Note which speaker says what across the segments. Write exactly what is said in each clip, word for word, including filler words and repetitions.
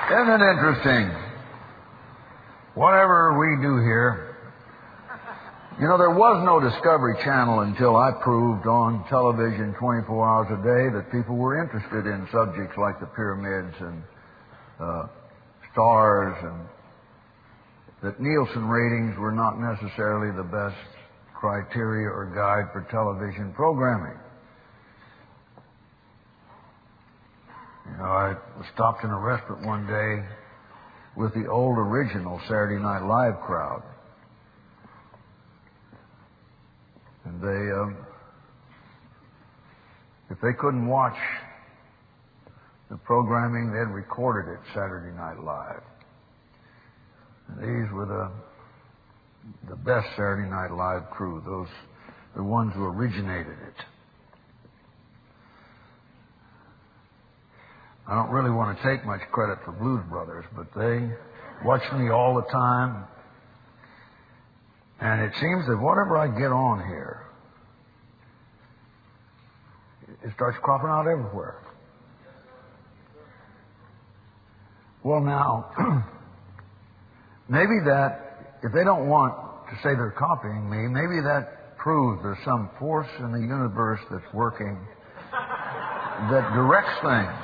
Speaker 1: Isn't it interesting? Whatever we do here, you know, there was no Discovery Channel until I proved on television twenty-four hours a day that people were interested in subjects like the pyramids and uh, stars, and that Nielsen ratings were not necessarily the best criteria or guide for television programming. You know, I stopped in a restaurant one day with the old original Saturday Night Live crowd. And they, um, if they couldn't watch the programming, they'd recorded it Saturday Night Live. And these were the the best Saturday Night Live crew, those the ones who originated it. I don't really want to take much credit for Blues Brothers, but they watch me all the time. And it seems that whatever I get on here, it starts cropping out everywhere. Well, now, maybe that, if they don't want to say they're copying me, maybe that proves there's some force in the universe that's working that directs things.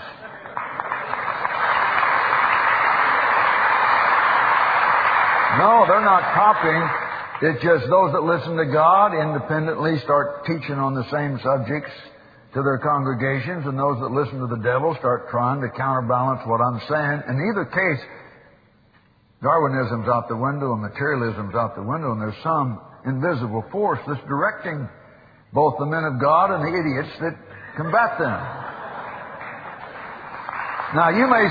Speaker 1: No, they're not copying. It's just those that listen to God independently start teaching on the same subjects to their congregations, and those that listen to the devil start trying to counterbalance what I'm saying. In either case, Darwinism's out the window and materialism's out the window, and there's some invisible force that's directing both the men of God and the idiots that combat them. Now, you may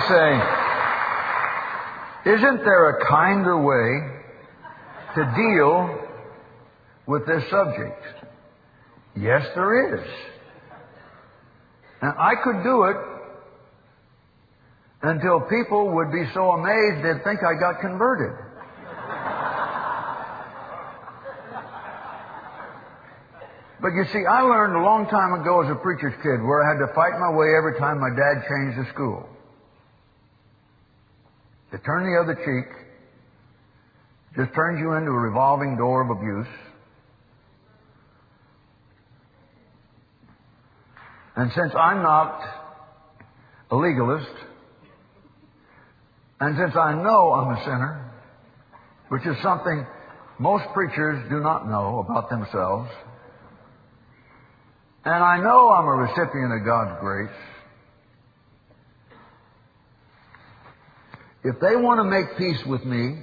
Speaker 1: say, isn't there a kinder way to deal with this subject? Yes, there is. And I could do it until people would be so amazed they'd think I got converted. But you see, I learned a long time ago as a preacher's kid where I had to fight my way every time my dad changed the school. To turn the other cheek just turns you into a revolving door of abuse. And since I'm not a legalist, and since I know I'm a sinner, which is something most preachers do not know about themselves, and I know I'm a recipient of God's grace, if they want to make peace with me,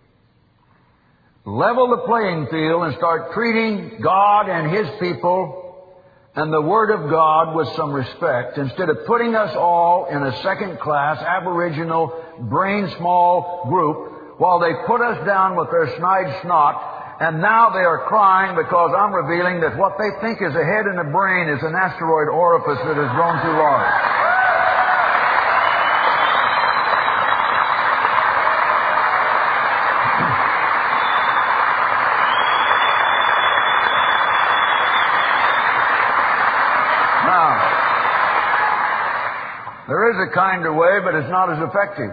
Speaker 1: level the playing field and start treating God and His people and the Word of God with some respect, instead of putting us all in a second-class, aboriginal, brain-small group while they put us down with their snide snot, and now they are crying because I'm revealing that what they think is a head and a brain is an asteroid orifice that has grown too large. There is a kinder way, but it's not as effective.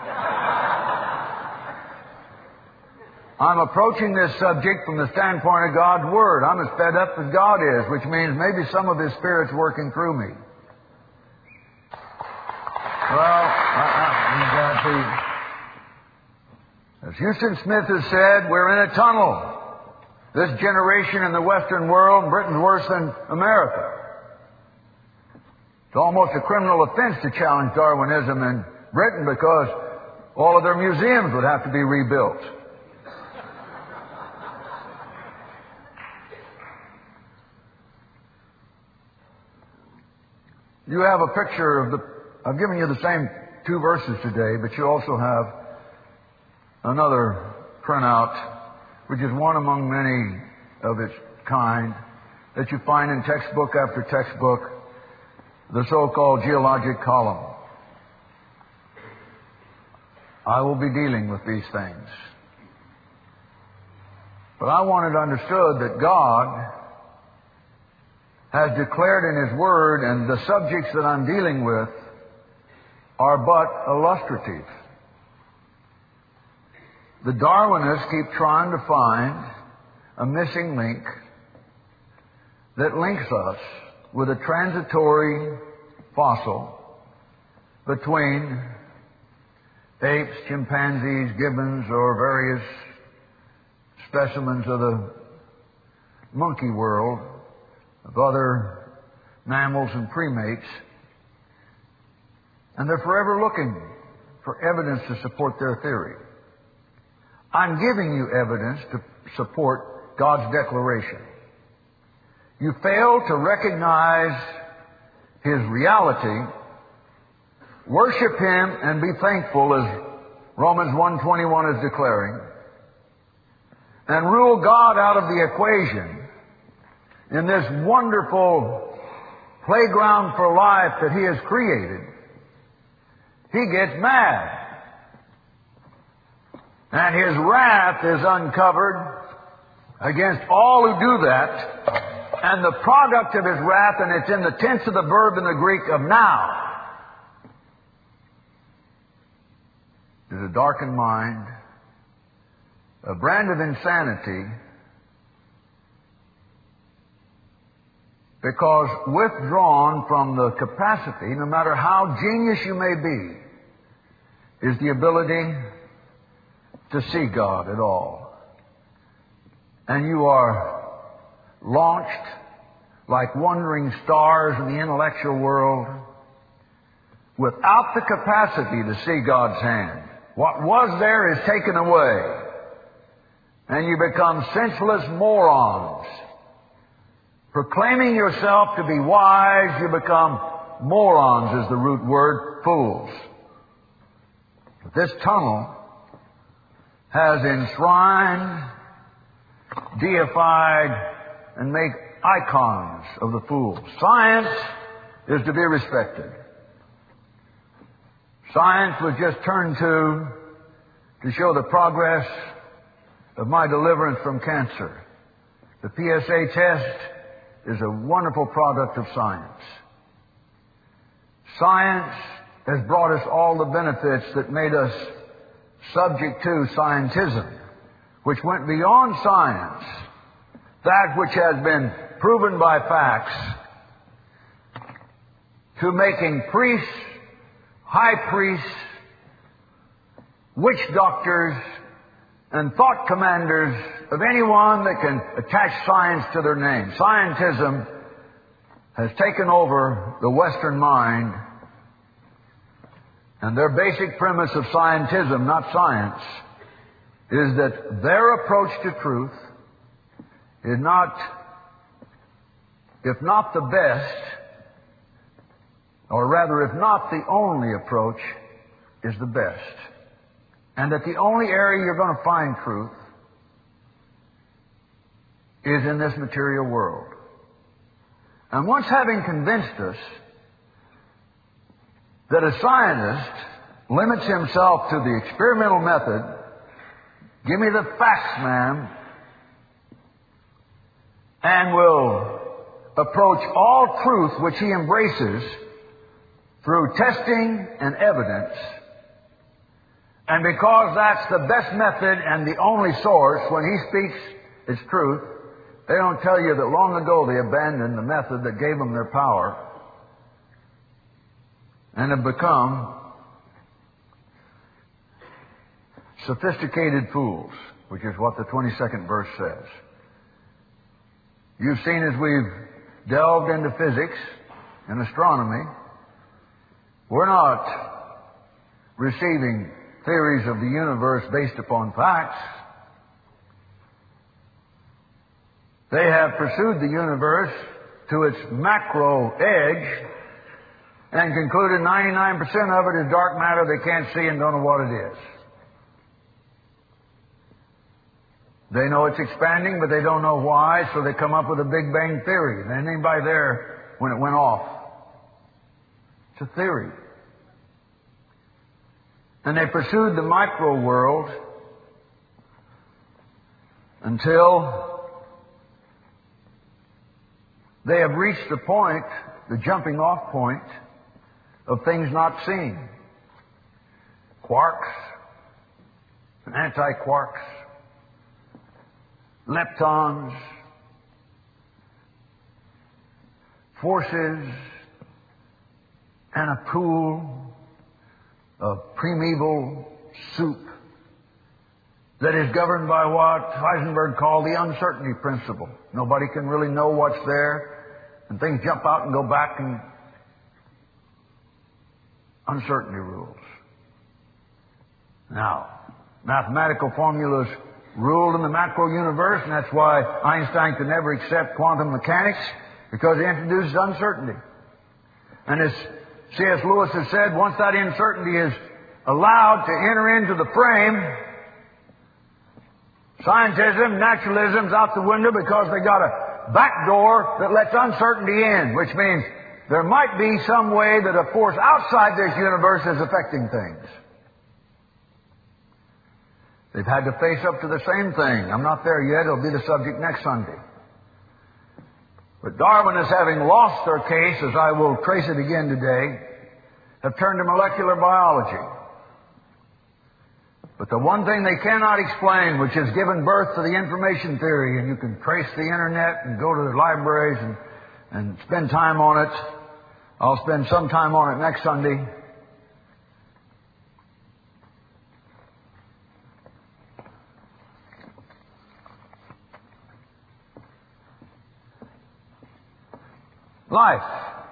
Speaker 1: I'm approaching this subject from the standpoint of God's Word. I'm as fed up as God is, which means maybe some of His Spirit's working through me. Well, I, I, as Houston Smith has said, we're in a tunnel. This generation in the Western world, Britain's worse than America. It's almost a criminal offense to challenge Darwinism in Britain because all of their museums would have to be rebuilt. You have a picture of the... I've given you the same two verses today, but you also have another printout, which is one among many of its kind, that you find in textbook after textbook, the so-called geologic column. I will be dealing with these things. But I want it understood that God has declared in His Word, and the subjects that I'm dealing with are but illustrative. The Darwinists keep trying to find a missing link that links us with a transitory fossil between apes, chimpanzees, gibbons, or various specimens of the monkey world, of other mammals and primates. And they're forever looking for evidence to support their theory. I'm giving you evidence to support God's declaration. You fail to recognize His reality, worship Him, and be thankful, as Romans one twenty-one is declaring, and rule God out of the equation in this wonderful playground for life that He has created. He gets mad. And His wrath is uncovered against all who do that. And the product of His wrath, and it's in the tense of the verb in the Greek of now, is a darkened mind, a brand of insanity, because withdrawn from the capacity, no matter how genius you may be, is the ability to see God at all. And you are launched like wandering stars in the intellectual world without the capacity to see God's hand. What was there is taken away, and you become senseless morons. Proclaiming yourself to be wise, you become morons, is the root word, fools. But this tunnel has enshrined, deified, and made icons of the fools. Science is to be respected. Science was just turned to to show the progress of my deliverance from cancer. The P S A test is a wonderful product of science. Science has brought us all the benefits that made us subject to scientism, which went beyond science, that which has been proven by facts, to making priests, high priests, witch doctors, and thought commanders of anyone that can attach science to their name. Scientism has taken over the Western mind, and their basic premise of scientism, not science, is that their approach to truth is not, if not the best, or rather, if not the only approach, is the best. And that the only area you're going to find truth is in this material world. And once having convinced us that a scientist limits himself to the experimental method, give me the facts, ma'am, and will approach all truth which he embraces through testing and evidence. And because that's the best method and the only source, when he speaks its truth, they don't tell you that long ago they abandoned the method that gave them their power and have become sophisticated fools, which is what the twenty-second verse says. You've seen as we've delved into physics and astronomy, we're not receiving theories of the universe based upon facts. They have pursued the universe to its macro edge and concluded ninety-nine percent of it is dark matter they can't see and don't know what it is. They know it's expanding, but they don't know why, so they come up with a Big Bang theory. And anybody there when it went off? It's a theory. And they pursued the micro world until they have reached the point, the jumping off point, of things not seen. Quarks, anti-quarks, leptons, forces, and a pool of primeval soup that is governed by what Heisenberg called the uncertainty principle. Nobody can really know what's there, and things jump out and go back, and uncertainty rules. Now, mathematical formulas ruled in the macro universe, and that's why Einstein could never accept quantum mechanics, because it introduces uncertainty. And as C S Lewis has said, once that uncertainty is allowed to enter into the frame, scientism, naturalism's out the window, because they got a back door that lets uncertainty in, which means there might be some way that a force outside this universe is affecting things. They've had to face up to the same thing. I'm not there yet. It'll be the subject next Sunday. But Darwinists, having lost their case, as I will trace it again today, have turned to molecular biology. But the one thing they cannot explain, which has given birth to the information theory, and you can trace the internet and go to the libraries and, and spend time on it. I'll spend some time on it next Sunday. Life.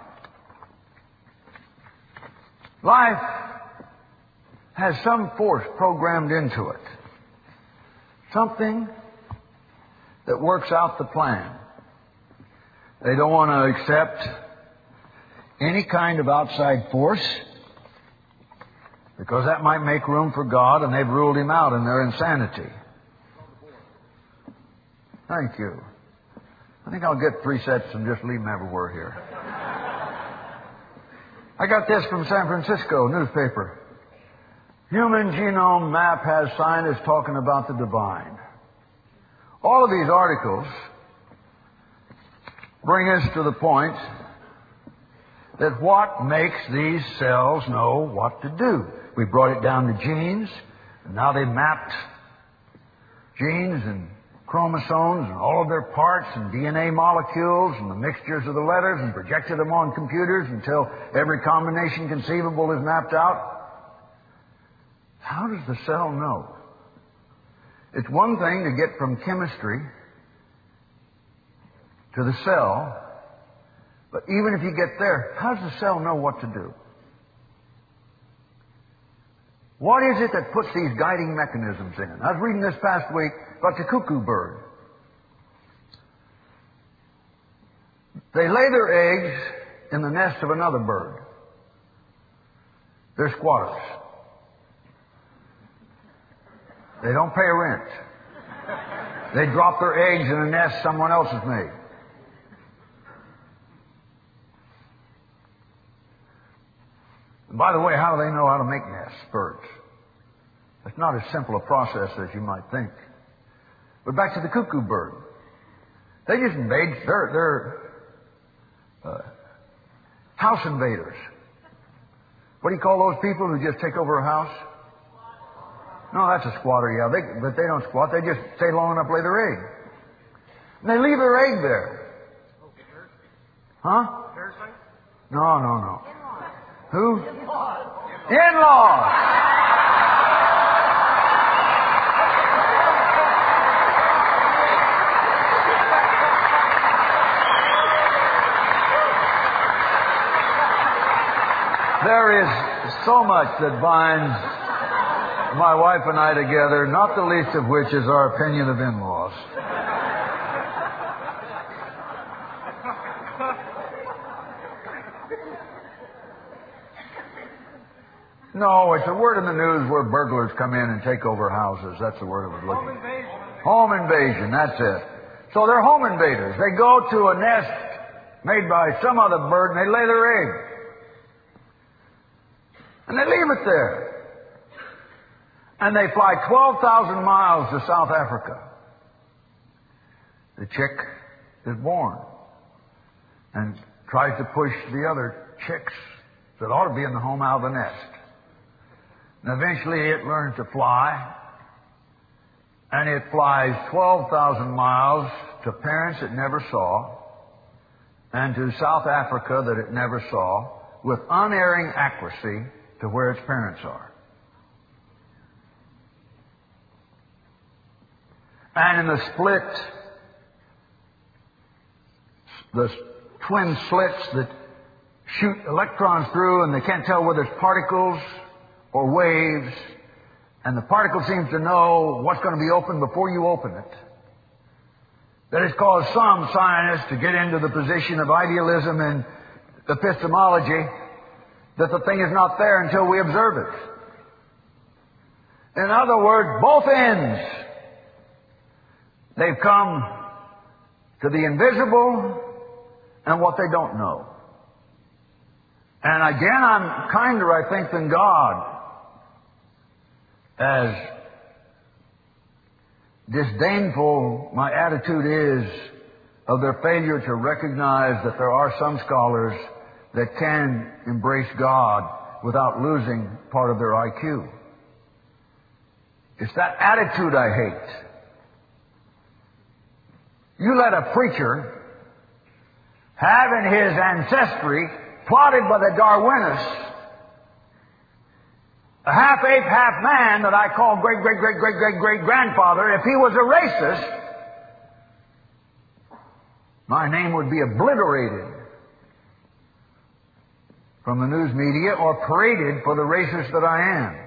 Speaker 1: Life has some force programmed into it. Something that works out the plan. They don't want to accept any kind of outside force, because that might make room for God, and they've ruled Him out in their insanity. Thank you. I think I'll get three sets and just leave them everywhere here. I got this from San Francisco newspaper. Human genome map has scientists talking about the divine. All of these articles bring us to the point that what makes these cells know what to do. We brought it down to genes, and now they mapped genes and chromosomes and all of their parts and D N A molecules and the mixtures of the letters, and projected them on computers until every combination conceivable is mapped out. How does the cell know? It's one thing to get from chemistry to the cell, but even if you get there, how does the cell know what to do? What is it that puts these guiding mechanisms in? I was reading this past week about the cuckoo bird. They lay their eggs in the nest of another bird. They're squatters. They don't pay rent. They drop their eggs in a nest someone else has made. And by the way, how do they know how to make nests, birds? It's not as simple a process as you might think. But back to the cuckoo bird. They just invade. They're, they're uh, house invaders. What do you call those people who just take over a house? No, that's a squatter, yeah. They, but they don't squat. They just stay long enough to lay their egg. And they leave their egg there. Huh? No, no, no. Who? In-laws. There is so much that binds my wife and I together, not the least of which is our opinion of in-laws. No, it's a word in the news where burglars come in and take over houses. That's the word I was looking for. Home invasion. Home invasion, that's it. So they're home invaders. They go to a nest made by some other bird and they lay their egg. And they leave it there. And they fly twelve thousand miles to South Africa. The chick is born and tries to push the other chicks that ought to be in the home out of the nest. And eventually it learns to fly and it flies twelve thousand miles to parents it never saw and to South Africa that it never saw with unerring accuracy to where its parents are. And in the split, the twin slits that shoot electrons through, and they can't tell whether it's particles or waves, and the particle seems to know what's going to be open before you open it. That has caused some scientists to get into the position of idealism and epistemology that the thing is not there until we observe it. In other words, both ends. They've come to the invisible and what they don't know. And again, I'm kinder, I think, than God, as disdainful my attitude is of their failure to recognize that there are some scholars that can embrace God without losing part of their I Q. It's that attitude I hate. You let a preacher have in his ancestry, plotted by the Darwinists, a half-ape, half-man that I call great-great-great-great-great-great-grandfather, if he was a racist, my name would be obliterated from the news media or paraded for the racist that I am.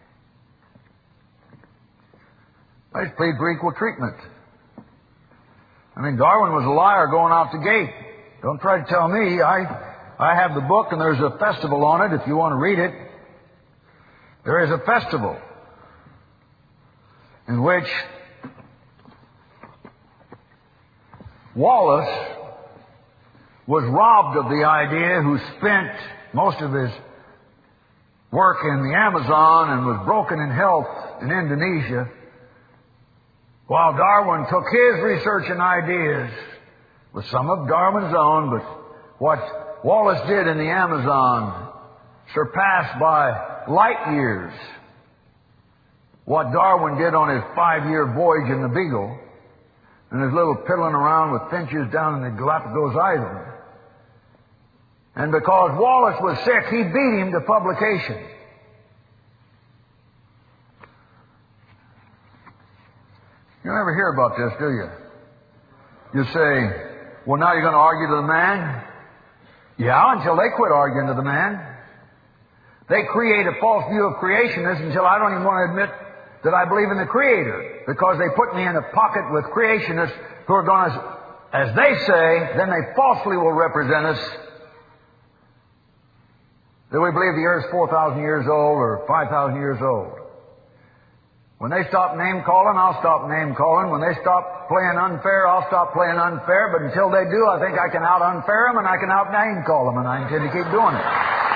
Speaker 1: I just plead for equal treatment. I mean, Darwin was a liar going out the gate. Don't try to tell me. I, I have the book, and there's a festival on it if you want to read it. There is a festival in which Wallace was robbed of the idea, who spent most of his work in the Amazon and was broken in health in Indonesia, while Darwin took his research and ideas with some of Darwin's own, but what Wallace did in the Amazon surpassed by light years what Darwin did on his five-year voyage in the Beagle and his little piddling around with finches down in the Galapagos Island. And because Wallace was sick, he beat him to publication. You never hear about this, do you? You say, well, now you're going to argue to the man? Yeah, until they quit arguing to the man. They create a false view of creationists until I don't even want to admit that I believe in the Creator, because they put me in a pocket with creationists who are going to, as they say, then they falsely will represent us, that we believe the earth's four thousand years old or five thousand years old. When they stop name-calling, I'll stop name-calling. When they stop playing unfair, I'll stop playing unfair. But until they do, I think I can out-unfair them and I can out-name-call them, and I intend to keep doing it.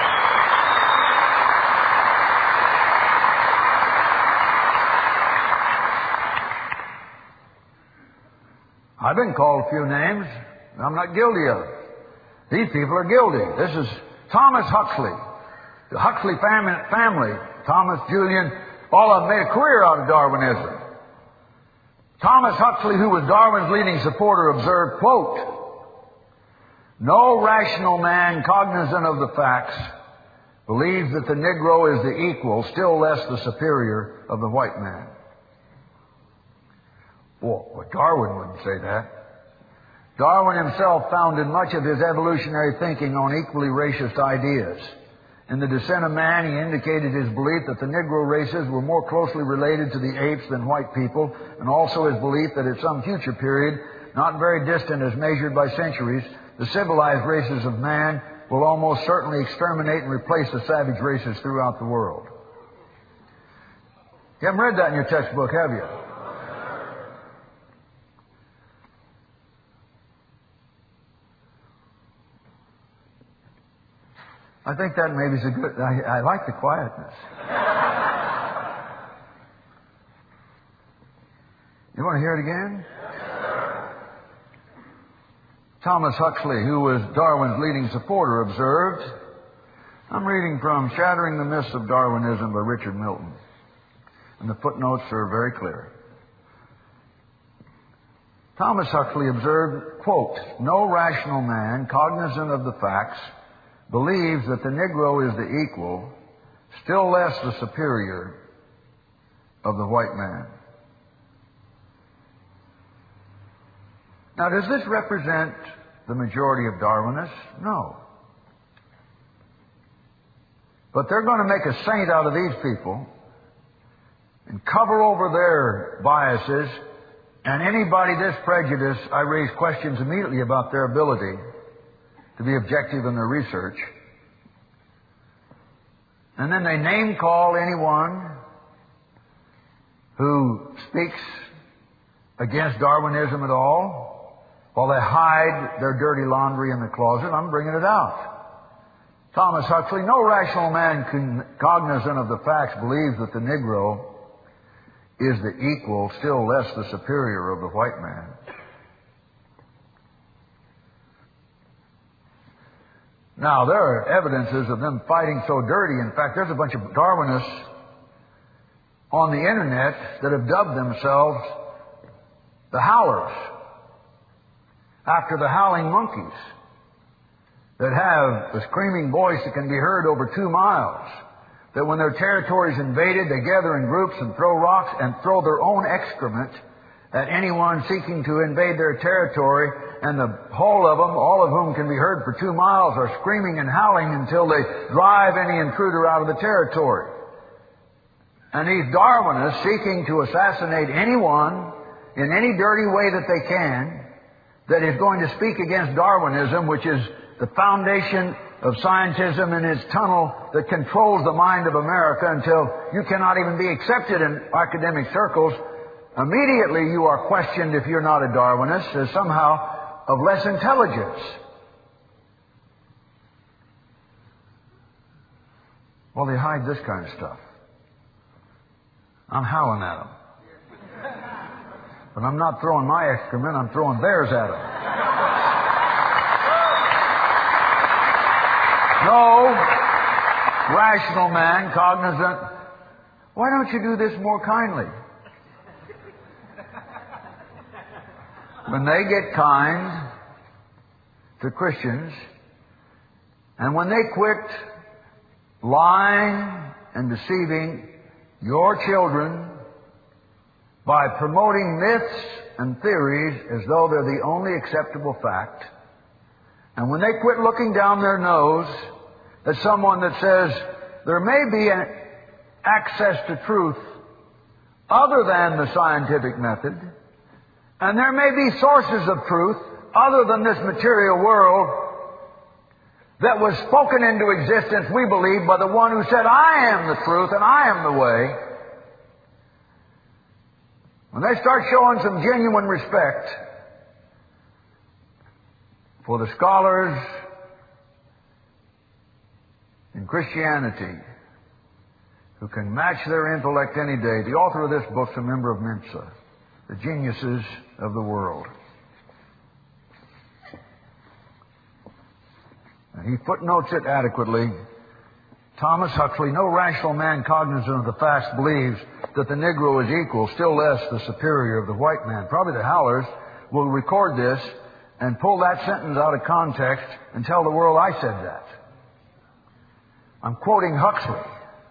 Speaker 1: I've been called a few names I'm not guilty of. These people are guilty. This is Thomas Huxley. The Huxley family, family Thomas, Julian, all of them made a career out of Darwinism. Thomas Huxley, who was Darwin's leading supporter, observed, quote, "No rational man cognizant of the facts believes that the Negro is the equal, still less the superior, of the white man." Well, well, Darwin wouldn't say that. Darwin himself founded much of his evolutionary thinking on equally racist ideas. In The Descent of Man, he indicated his belief that the Negro races were more closely related to the apes than white people, and also his belief that at some future period, not very distant as measured by centuries, the civilized races of man will almost certainly exterminate and replace the savage races throughout the world. You haven't read that in your textbook, have you? I think that maybe is a good... I, I like the quietness. You want to hear it again? Thomas Huxley, who was Darwin's leading supporter, observed, I'm reading from Shattering the Myths of Darwinism by Richard Milton, and the footnotes are very clear. Thomas Huxley observed, quote, "No rational man, cognizant of the facts, believes that the Negro is the equal, still less the superior, of the white man." Now, does this represent the majority of Darwinists? No. But they're going to make a saint out of these people and cover over their biases, and anybody this prejudiced, I raise questions immediately about their ability to be objective in their research. And then they name call anyone who speaks against Darwinism at all, while they hide their dirty laundry in the closet. I'm bringing it out. Thomas Huxley, "No rational man cognizant of the facts believes that the Negro is the equal, still less the superior, of the white man." Now, there are evidences of them fighting so dirty. In fact, there's a bunch of Darwinists on the internet that have dubbed themselves the Howlers, after the howling monkeys that have a screaming voice that can be heard over two miles, that when their territory is invaded, they gather in groups and throw rocks and throw their own excrement at anyone seeking to invade their territory, and the whole of them, all of whom can be heard for two miles, are screaming and howling until they drive any intruder out of the territory. And these Darwinists, seeking to assassinate anyone in any dirty way that they can, that is going to speak against Darwinism, which is the foundation of scientism and its tunnel that controls the mind of America until you cannot even be accepted in academic circles, immediately you are questioned, if you're not a Darwinist, as somehow of less intelligence. Well, they hide this kind of stuff. I'm howling at them. But I'm not throwing my excrement, I'm throwing theirs at them. No rational man, cognizant. Why don't you do this more kindly? When they get kind to Christians, and when they quit lying and deceiving your children by promoting myths and theories as though they're the only acceptable fact, and when they quit looking down their nose at someone that says there may be an access to truth other than the scientific method, and there may be sources of truth other than this material world that was spoken into existence, we believe, by the one who said, "I am the truth and I am the way." When they start showing some genuine respect for the scholars in Christianity who can match their intellect any day. The author of this book is a member of Mensa, the geniuses of the world. And he footnotes it adequately. Thomas Huxley, "No rational man cognizant of the facts believes that the Negro is equal, still less the superior, of the white man." Probably the Howlers will record this and pull that sentence out of context and tell the world I said that. I'm quoting Huxley.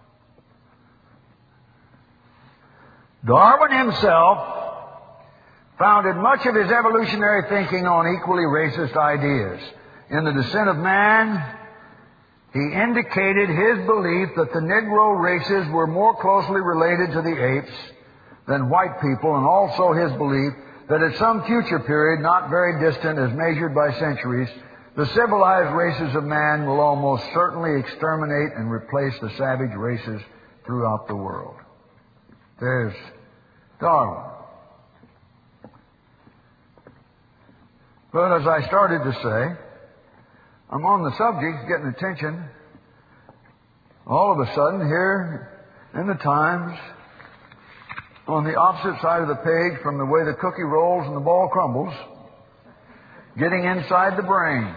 Speaker 1: Darwin himself founded much of his evolutionary thinking on equally racist ideas. In The Descent of Man, he indicated his belief that the Negro races were more closely related to the apes than white people, and also his belief that at some future period, not very distant as measured by centuries, the civilized races of man will almost certainly exterminate and replace the savage races throughout the world. There's Darwin. But as I started to say, I'm on the subject, getting attention. All of a sudden, here in the Times, on the opposite side of the page from the way the cookie rolls and the ball crumbles, getting inside the brain.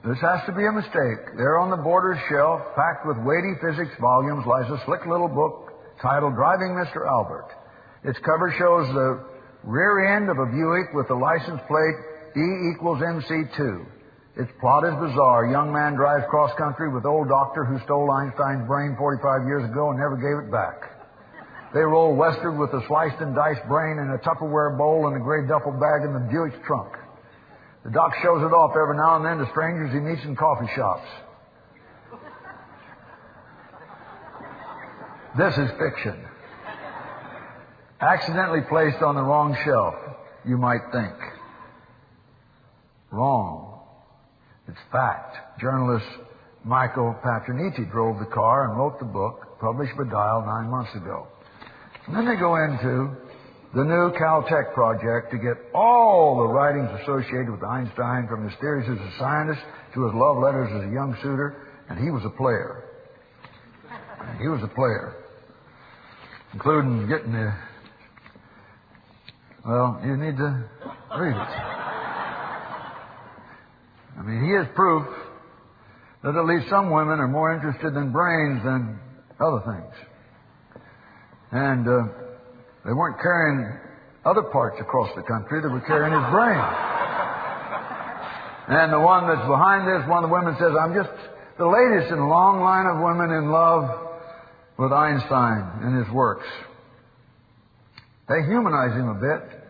Speaker 1: This has to be a mistake. There on the border's shelf, packed with weighty physics volumes, lies a slick little book titled Driving Mister Albert. Its cover shows the rear end of a Buick with the license plate E equals M C two. Its plot is bizarre. A young man drives cross-country with old doctor who stole Einstein's brain forty-five years ago and never gave it back. They roll westward with the sliced and diced brain in a Tupperware bowl and a gray duffel bag in the Buick's trunk. The doc shows it off every now and then to strangers he meets in coffee shops. This is fiction. Accidentally placed on the wrong shelf, you might think. Wrong. It's fact. Journalist Michael Patronici drove the car and wrote the book, published by Dial nine months ago. And then they go into the new Caltech project to get all the writings associated with Einstein, from his theories as a scientist to his love letters as a young suitor, and he was a player. And he was a player. Including getting the... Well, you need to read it. I mean, he is proof that at least some women are more interested in brains than other things. And uh, they weren't carrying other parts across the country. They were carrying his brain. And the one that's behind this, one of the women says, I'm just the latest in a long line of women in love with Einstein and his works. They humanize him a bit.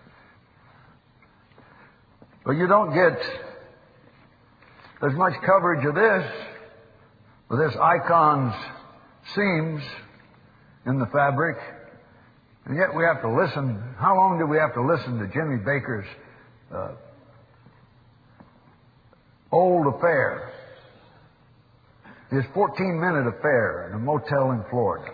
Speaker 1: But you don't get as much coverage of this, with this icon's seams in the fabric, and yet we have to listen. How long do we have to listen to Jimmy Baker's uh, old affair? His fourteen-minute affair in a motel in Florida.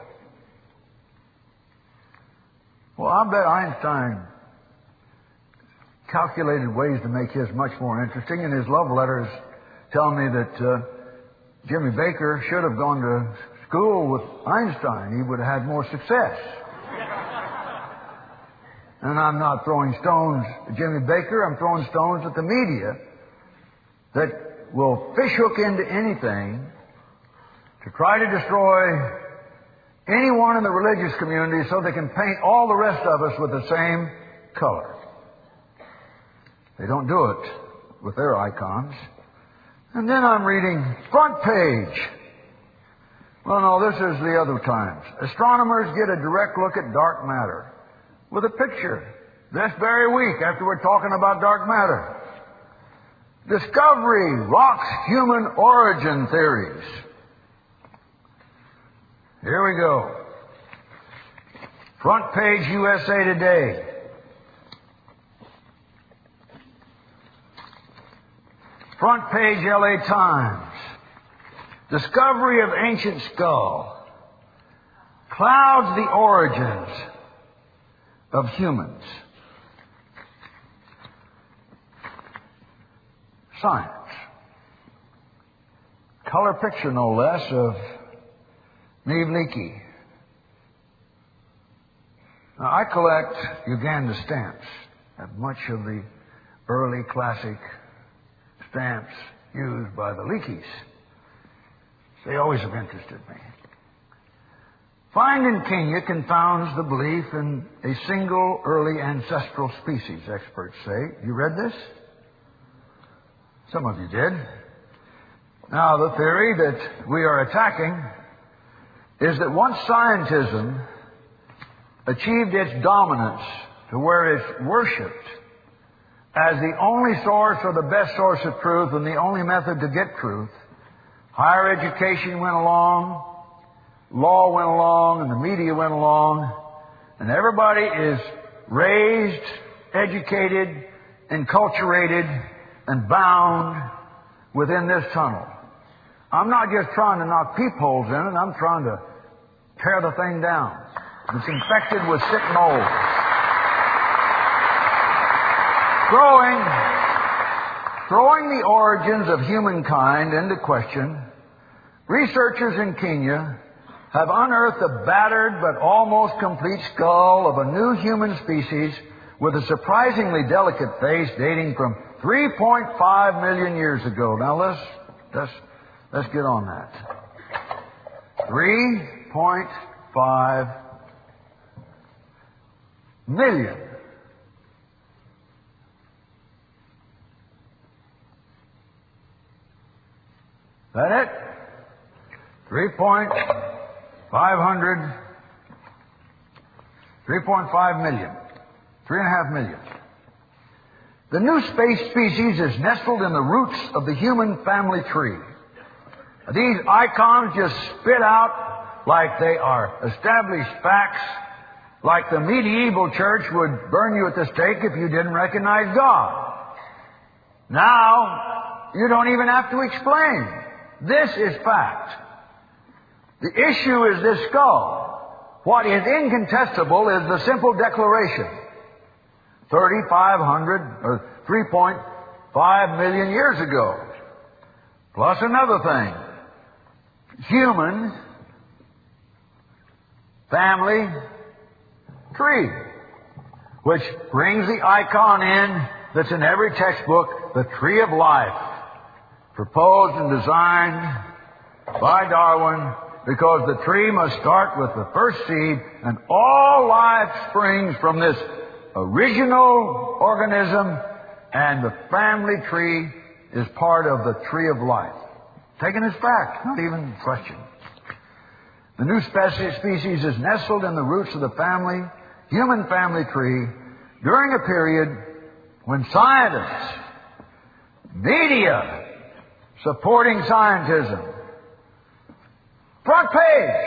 Speaker 1: Well, I bet Einstein calculated ways to make his much more interesting, and his love letters tell me that uh, Jimmy Baker should have gone to school with Einstein. He would have had more success. And I'm not throwing stones at Jimmy Baker. I'm throwing stones at the media that will fishhook into anything to try to destroy anyone in the religious community so they can paint all the rest of us with the same color. They don't do it with their icons. And then I'm reading front page. Well, no, this is the other times. Astronomers get a direct look at dark matter with a picture this very week after we're talking about dark matter. Discovery rocks human origin theories. Here we go. Front page U S A Today. Front page L A Times. Discovery of ancient skull clouds the origins of humans. Science. Color picture, no less, of Neve Leakey. Now, I collect Uganda stamps. I have much of the early classic stamps used by the Leakeys. They always have interested me. Find in Kenya confounds the belief in a single early ancestral species, experts say. You read this? Some of you did. Now, the theory that we are attacking is that once scientism achieved its dominance to where it's worshipped as the only source or the best source of truth and the only method to get truth, higher education went along, law went along, and the media went along, and everybody is raised, educated, enculturated, and bound within this tunnel. I'm not just trying to knock peepholes in it, I'm trying to tear the thing down. It's infected with sick mold. Throwing, throwing the origins of humankind into question, researchers in Kenya have unearthed a battered but almost complete skull of a new human species with a surprisingly delicate face dating from three point five million years ago. Now let's, let's, let's get on that. three point five million. That it? Three point five hundred, three point five million, three and a half million. The new space species is nestled in the roots of the human family tree. These icons just spit out like they are established facts, like the medieval church would burn you at the stake if you didn't recognize God. Now, you don't even have to explain. This is fact. The issue is this skull. What is incontestable is the simple declaration. thirty-five hundred or three point five million years ago. Plus another thing. Human family tree. Which brings the icon in that's in every textbook, the tree of life. Proposed and designed by Darwin, because the tree must start with the first seed, and all life springs from this original organism, and the family tree is part of the tree of life. Taken as fact, not even question. The new species is nestled in the roots of the family, human family tree, during a period when scientists, media, supporting scientism, front page,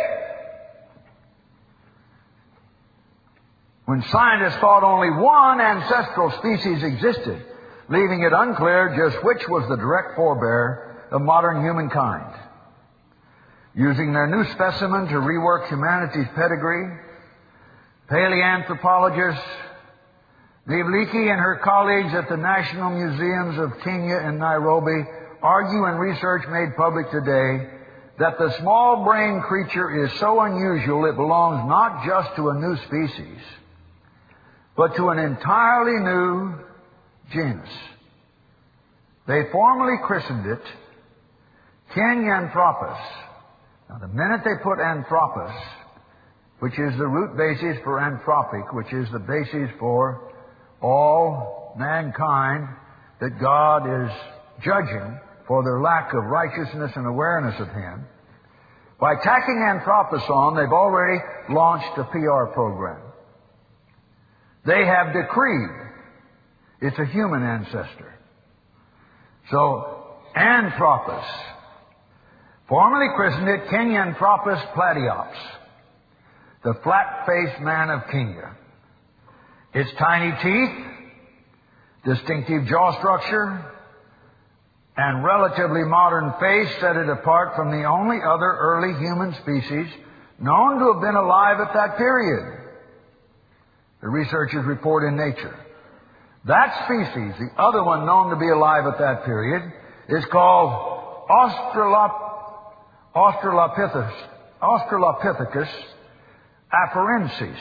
Speaker 1: when scientists thought only one ancestral species existed, leaving it unclear just which was the direct forebear of modern humankind. Using their new specimen to rework humanity's pedigree, paleoanthropologist Nivliki and her colleagues at the National Museums of Kenya and Nairobi argue in research made public today that the small-brained creature is so unusual it belongs not just to a new species, but to an entirely new genus. They formally christened it Kenyanthropus. Now, the minute they put anthropus, which is the root basis for anthropic, which is the basis for all mankind that God is judging for their lack of righteousness and awareness of Him, by tacking anthropos on, they've already launched a P R program. They have decreed it's a human ancestor. So, anthropos, formerly christened it Kenyanthropus platyops, the flat-faced man of Kenya. Its tiny teeth, distinctive jaw structure, and relatively modern face set it apart from the only other early human species known to have been alive at that period. The researchers report in Nature. That species, the other one known to be alive at that period, is called Australop- Australopithecus, Australopithecus afarensis.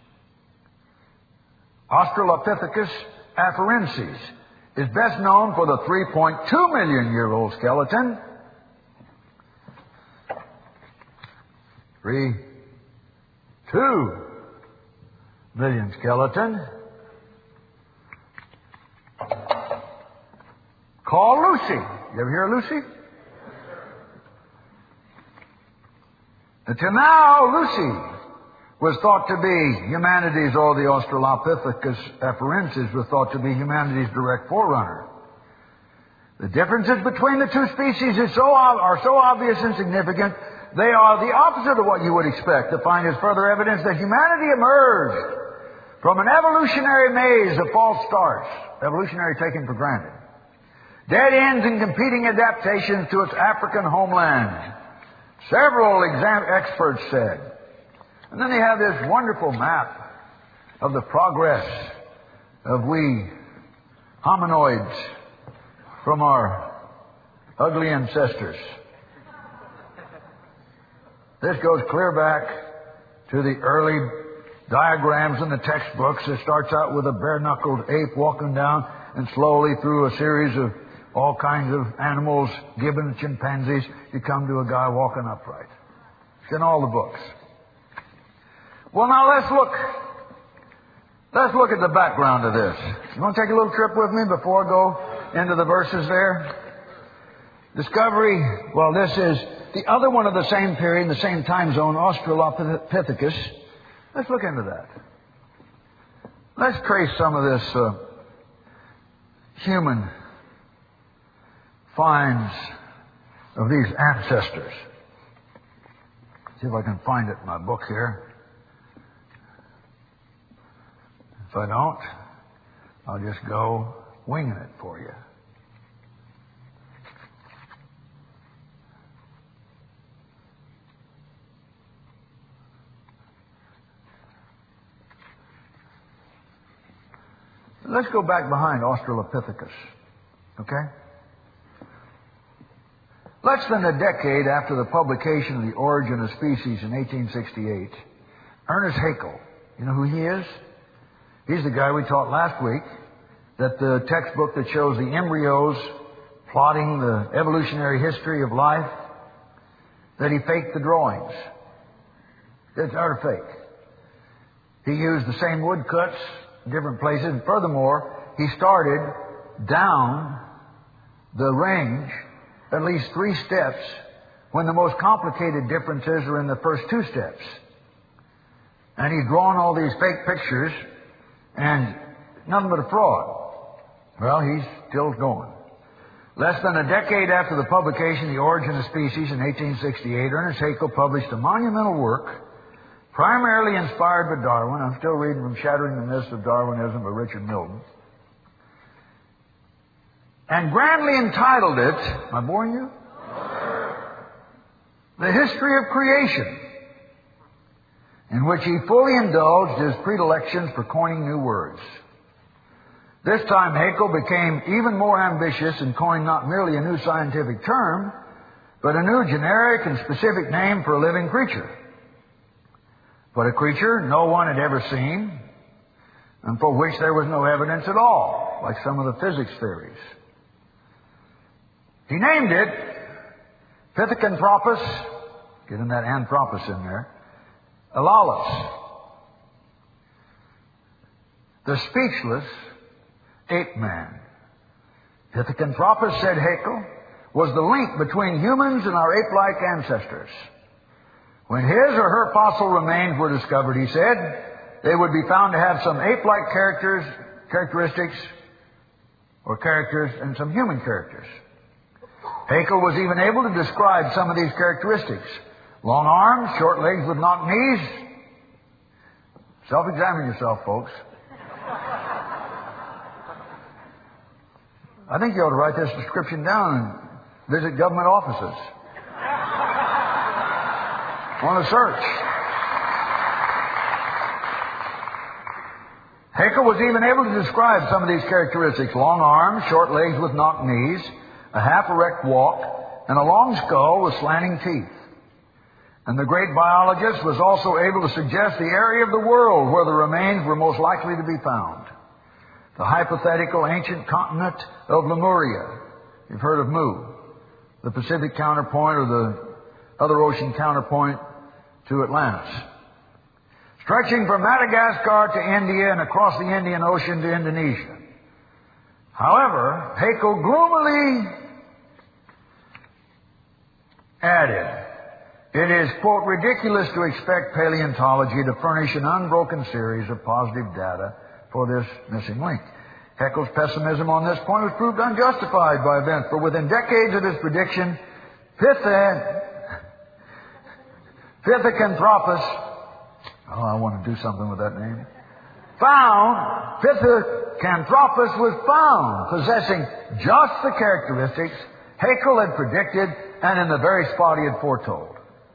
Speaker 1: Australopithecus afarensis is best known for the three point two million year old skeleton. Three, two million skeleton called Lucy. You ever hear of Lucy? Until now, Lucy was thought to be humanity's, or the Australopithecus afarensis was thought to be humanity's direct forerunner. The differences between the two species is so, are so obvious and significant, they are the opposite of what you would expect to find as further evidence that humanity emerged from an evolutionary maze of false starts, evolutionary taken for granted, dead ends and competing adaptations to its African homeland. Several exam- experts said. And then they have this wonderful map of the progress of we hominoids from our ugly ancestors. This goes clear back to the early diagrams in the textbooks. It starts out with a bare-knuckled ape walking down and slowly through a series of all kinds of animals, gibbons, chimpanzees, you come to a guy walking upright. It's in all the books. Well, now let's look. Let's look at the background of this. You want to take a little trip with me before I go into the verses there? Discovery, well, this is the other one of the same period, in the same time zone, Australopithecus. Let's look into that. Let's trace some of this uh, human finds of these ancestors. See if I can find it in my book here. If I don't, I'll just go winging it for you. Let's go back behind Australopithecus. Okay? Less than a decade after the publication of The Origin of Species in eighteen sixty-eight, Ernest Haeckel, you know who he is? He's the guy we taught last week that the textbook that shows the embryos plotting the evolutionary history of life, that he faked the drawings. It's utter fake. He used the same woodcuts in different places, and furthermore, he started down the range at least three steps when the most complicated differences are in the first two steps. And he's drawn all these fake pictures, and nothing but a fraud. Well, he's still going. Less than a decade after the publication of The Origin of Species in eighteen sixty-eight, Ernest Haeckel published a monumental work primarily inspired by Darwin. I'm still reading from Shattering the Myths of Darwinism by Richard Milton. And grandly entitled it, am I boring you? The History of Creation, in which he fully indulged his predilections for coining new words. This time Haeckel became even more ambitious and coined not merely a new scientific term, but a new generic and specific name for a living creature. But a creature no one had ever seen, and for which there was no evidence at all, like some of the physics theories. He named it Pithecanthropus, get in that anthropos in there, Elalus, the speechless ape man. Pithecanthropus, said Haeckel, was the link between humans and our ape-like ancestors. When his or her fossil remains were discovered, he said, they would be found to have some ape-like characters, characteristics, or characters, and some human characters. Haeckel was even able to describe some of these characteristics. Long arms, short legs with knock knees. Self-examine yourself, folks. I think you ought to write this description down and visit government offices. On a search. Haeckel was even able to describe some of these characteristics. Long arms, short legs with knock knees, a half-erect walk, and a long skull with slanting teeth. And the great biologist was also able to suggest the area of the world where the remains were most likely to be found. The hypothetical ancient continent of Lemuria. You've heard of Mu, the Pacific counterpoint or the other ocean counterpoint to Atlantis. Stretching from Madagascar to India and across the Indian Ocean to Indonesia. However, Haeckel gloomily added, it is, quote, ridiculous to expect paleontology to furnish an unbroken series of positive data for this missing link. Haeckel's pessimism on this point was proved unjustified by events, for within decades of his prediction, Pithe, Pithecanthropus, oh, I want to do something with that name, found, Pithecanthropus was found possessing just the characteristics Haeckel had predicted and in the very spot he had foretold.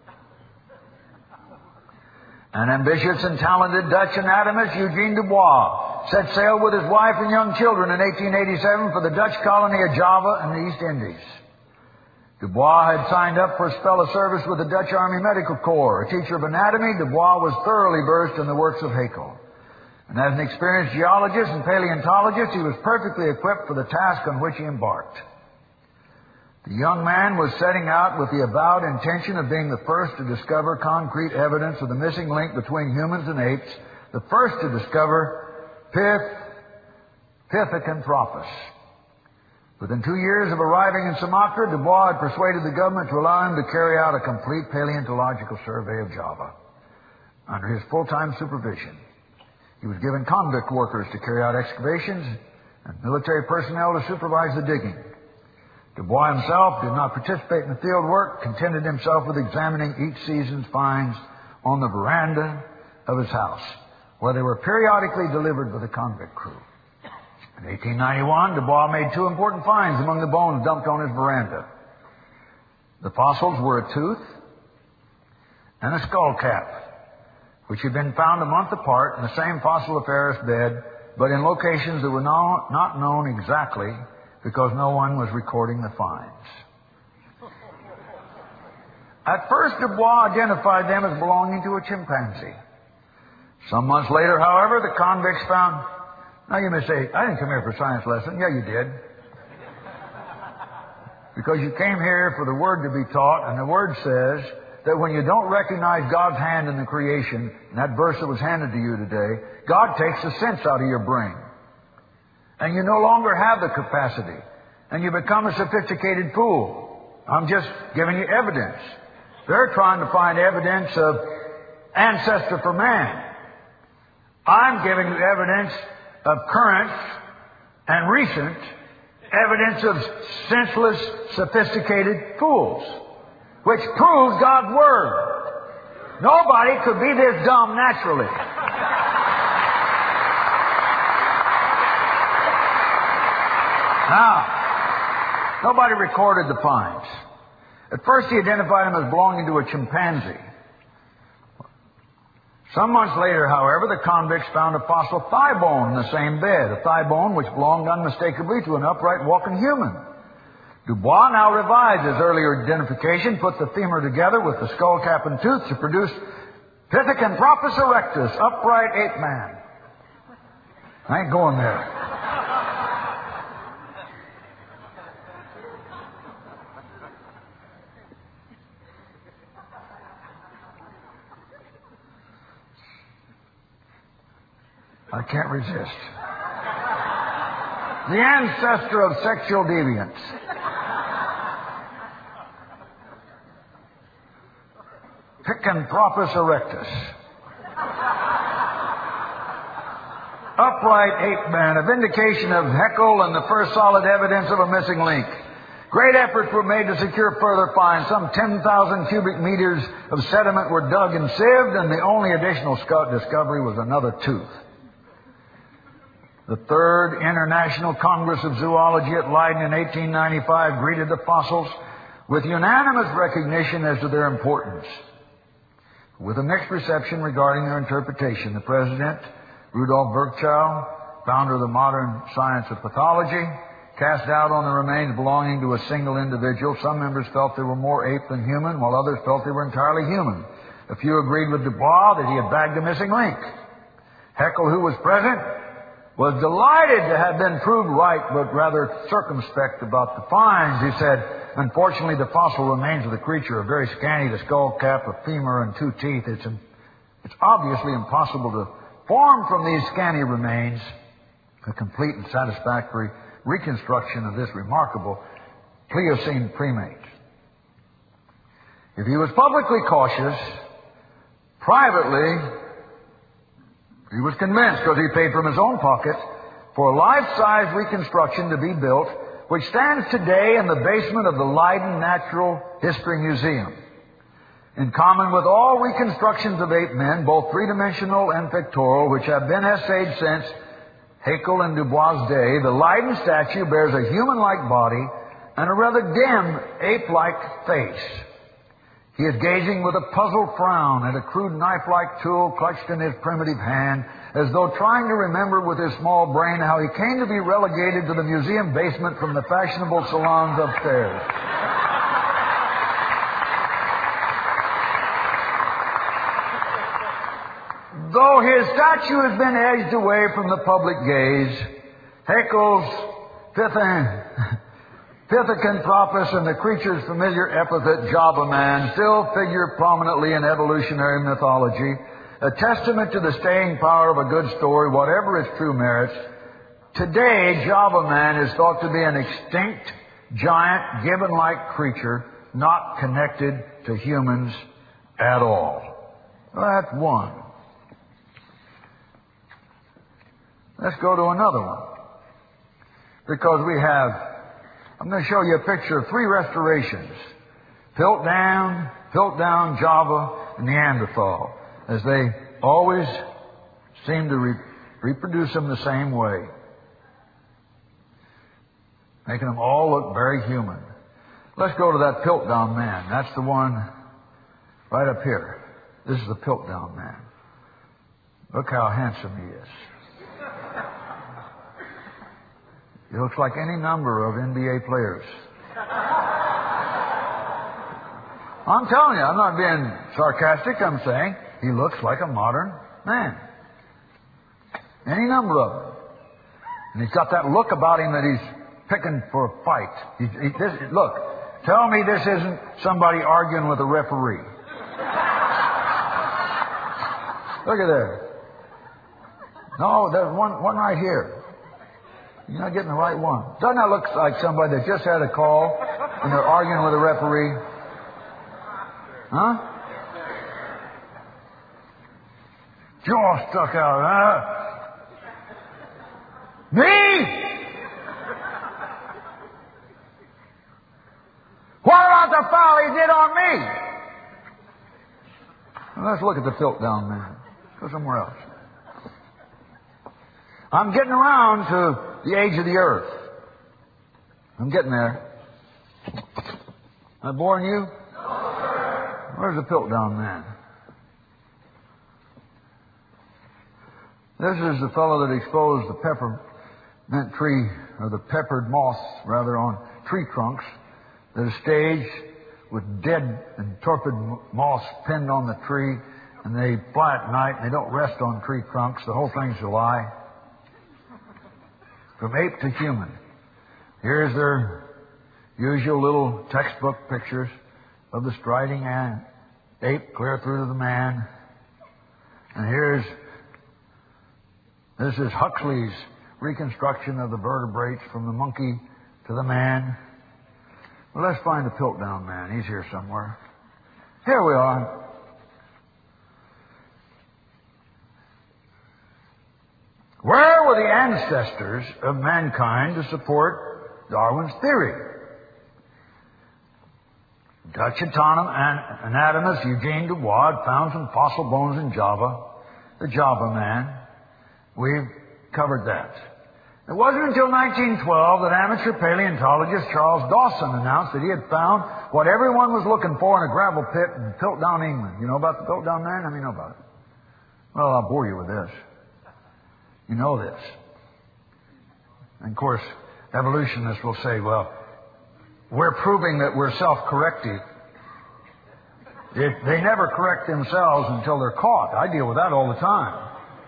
Speaker 1: An ambitious and talented Dutch anatomist, Eugene Dubois, set sail with his wife and young children in eighteen eighty-seven for the Dutch colony of Java in the East Indies. Dubois had signed up for a spell of service with the Dutch Army Medical Corps. A teacher of anatomy, Dubois was thoroughly versed in the works of Haeckel. And as an experienced geologist and paleontologist, he was perfectly equipped for the task on which he embarked. The young man was setting out with the avowed intention of being the first to discover concrete evidence of the missing link between humans and apes, the first to discover Pith, Pithecanthropus. Within two years of arriving in Sumatra, Dubois had persuaded the government to allow him to carry out a complete paleontological survey of Java under his full-time supervision. He was given convict workers to carry out excavations and military personnel to supervise the digging. Dubois himself did not participate in the field work, contented himself with examining each season's finds on the veranda of his house, where they were periodically delivered by the convict crew. In eighteen ninety-one, Dubois made two important finds among the bones dumped on his veranda. The fossils were a tooth and a skull cap, which had been found a month apart in the same fossiliferous bed, but in locations that were no, not known exactly because no one was recording the finds. At first, Dubois identified them as belonging to a chimpanzee. Some months later, however, the convicts found... Now you may say, I didn't come here for a science lesson. Yeah, you did. Because you came here for the Word to be taught, and the Word says that when you don't recognize God's hand in the creation, in that verse that was handed to you today, God takes the sense out of your brain. And you no longer have the capacity. And you become a sophisticated fool. I'm just giving you evidence. They're trying to find evidence of ancestor for man. I'm giving you evidence of current and recent evidence of senseless, sophisticated fools, which proves God's Word. Nobody could be this dumb naturally. Now, nobody recorded the finds. At first he identified them as belonging to a chimpanzee. Some months later, however, the convicts found a fossil thigh bone in the same bed, a thigh bone which belonged unmistakably to an upright walking human. Dubois now revised his earlier identification, put the femur together with the skull cap and tooth to produce Pithecanthropus erectus, upright ape man. I ain't going there. I can't resist. The ancestor of sexual deviance. Pithecanthropus erectus. Upright ape man, a vindication of Haeckel and the first solid evidence of a missing link. Great efforts were made to secure further finds. Some ten thousand cubic meters of sediment were dug and sieved, and the only additional discovery was another tooth. The Third International Congress of Zoology at Leiden in eighteen ninety-five greeted the fossils with unanimous recognition as to their importance. With a mixed reception regarding their interpretation, the President, Rudolf Virchow, founder of the modern science of pathology, cast doubt on the remains belonging to a single individual. Some members felt they were more ape than human, while others felt they were entirely human. A few agreed with Dubois that he had bagged a missing link. Haeckel, who was present, was delighted to have been proved right, but rather circumspect about the finds. He said, unfortunately, the fossil remains of the creature are very scanty, the skull cap, a femur, and two teeth. It's, it's obviously impossible to form from these scanty remains a complete and satisfactory reconstruction of this remarkable Pliocene primate. If he was publicly cautious, privately, he was convinced, because he paid from his own pocket, for a life-size reconstruction to be built, which stands today in the basement of the Leiden Natural History Museum. In common with all reconstructions of ape men, both three-dimensional and pictorial, which have been essayed since Haeckel and Dubois' day, the Leiden statue bears a human-like body and a rather dim ape-like face. He is gazing with a puzzled frown at a crude knife-like tool clutched in his primitive hand, as though trying to remember with his small brain how he came to be relegated to the museum basement from the fashionable salons upstairs. Though his statue has been edged away from the public gaze. Haeckel's Pithan- Pithecanthropus and the creature's familiar epithet Java Man still figure prominently in evolutionary mythology, a testament to the staying power of a good story, whatever its true merits. Today, Java Man is thought to be an extinct, giant, gibbon-like creature, not connected to humans at all. That's one. Let's go to another one. Because we have, I'm going to show you a picture of three restorations. Piltdown, Piltdown, Java, and Neanderthal, as they always seem to re- reproduce them the same way, making them all look very human. Let's go to that Piltdown man. That's the one right up here. This is the Piltdown man. Look how handsome he is. He looks like any number of N B A players. I'm telling you, I'm not being sarcastic. I'm saying he looks like a modern man. Any number of them. And he's got that look about him that he's picking for a fight. He, he, this, look, tell me this isn't somebody arguing with a referee. Look at there. No, there's one, one right here. You're not getting the right one. Doesn't that look like somebody that just had a call and they're arguing with a referee? Huh? Jaw stuck out, huh? Me? What about the foul he did on me? Well, let's look at the Piltdown man. Go somewhere else. I'm getting around to the age of the earth. I'm getting there. Am I boring you? Where's the Piltdown man? This is the fellow that exposed the peppermint tree, or the peppered moss, rather, on tree trunks that are staged with dead and torpid moss pinned on the tree, and they fly at night, and they don't rest on tree trunks. The whole thing's a lie. From ape to human. Here's their usual little textbook pictures of the striding ape clear through to the man. And here's, this is Huxley's reconstruction of the vertebrates from the monkey to the man. Well, let's find the Piltdown man. He's here somewhere. Here we are. Where were the ancestors of mankind to support Darwin's theory? Dutch autonom- anatomist Eugene de Waard found some fossil bones in Java, the Java man. We've covered that. It wasn't until nineteen twelve that amateur paleontologist Charles Dawson announced that he had found what everyone was looking for in a gravel pit in Piltdown, England. You know about the Piltdown man? How many know about it? Well, I'll bore you with this. You know this. And of course, evolutionists will say, well, we're proving that we're self-corrective. It, they never correct themselves until they're caught. I deal with that all the time.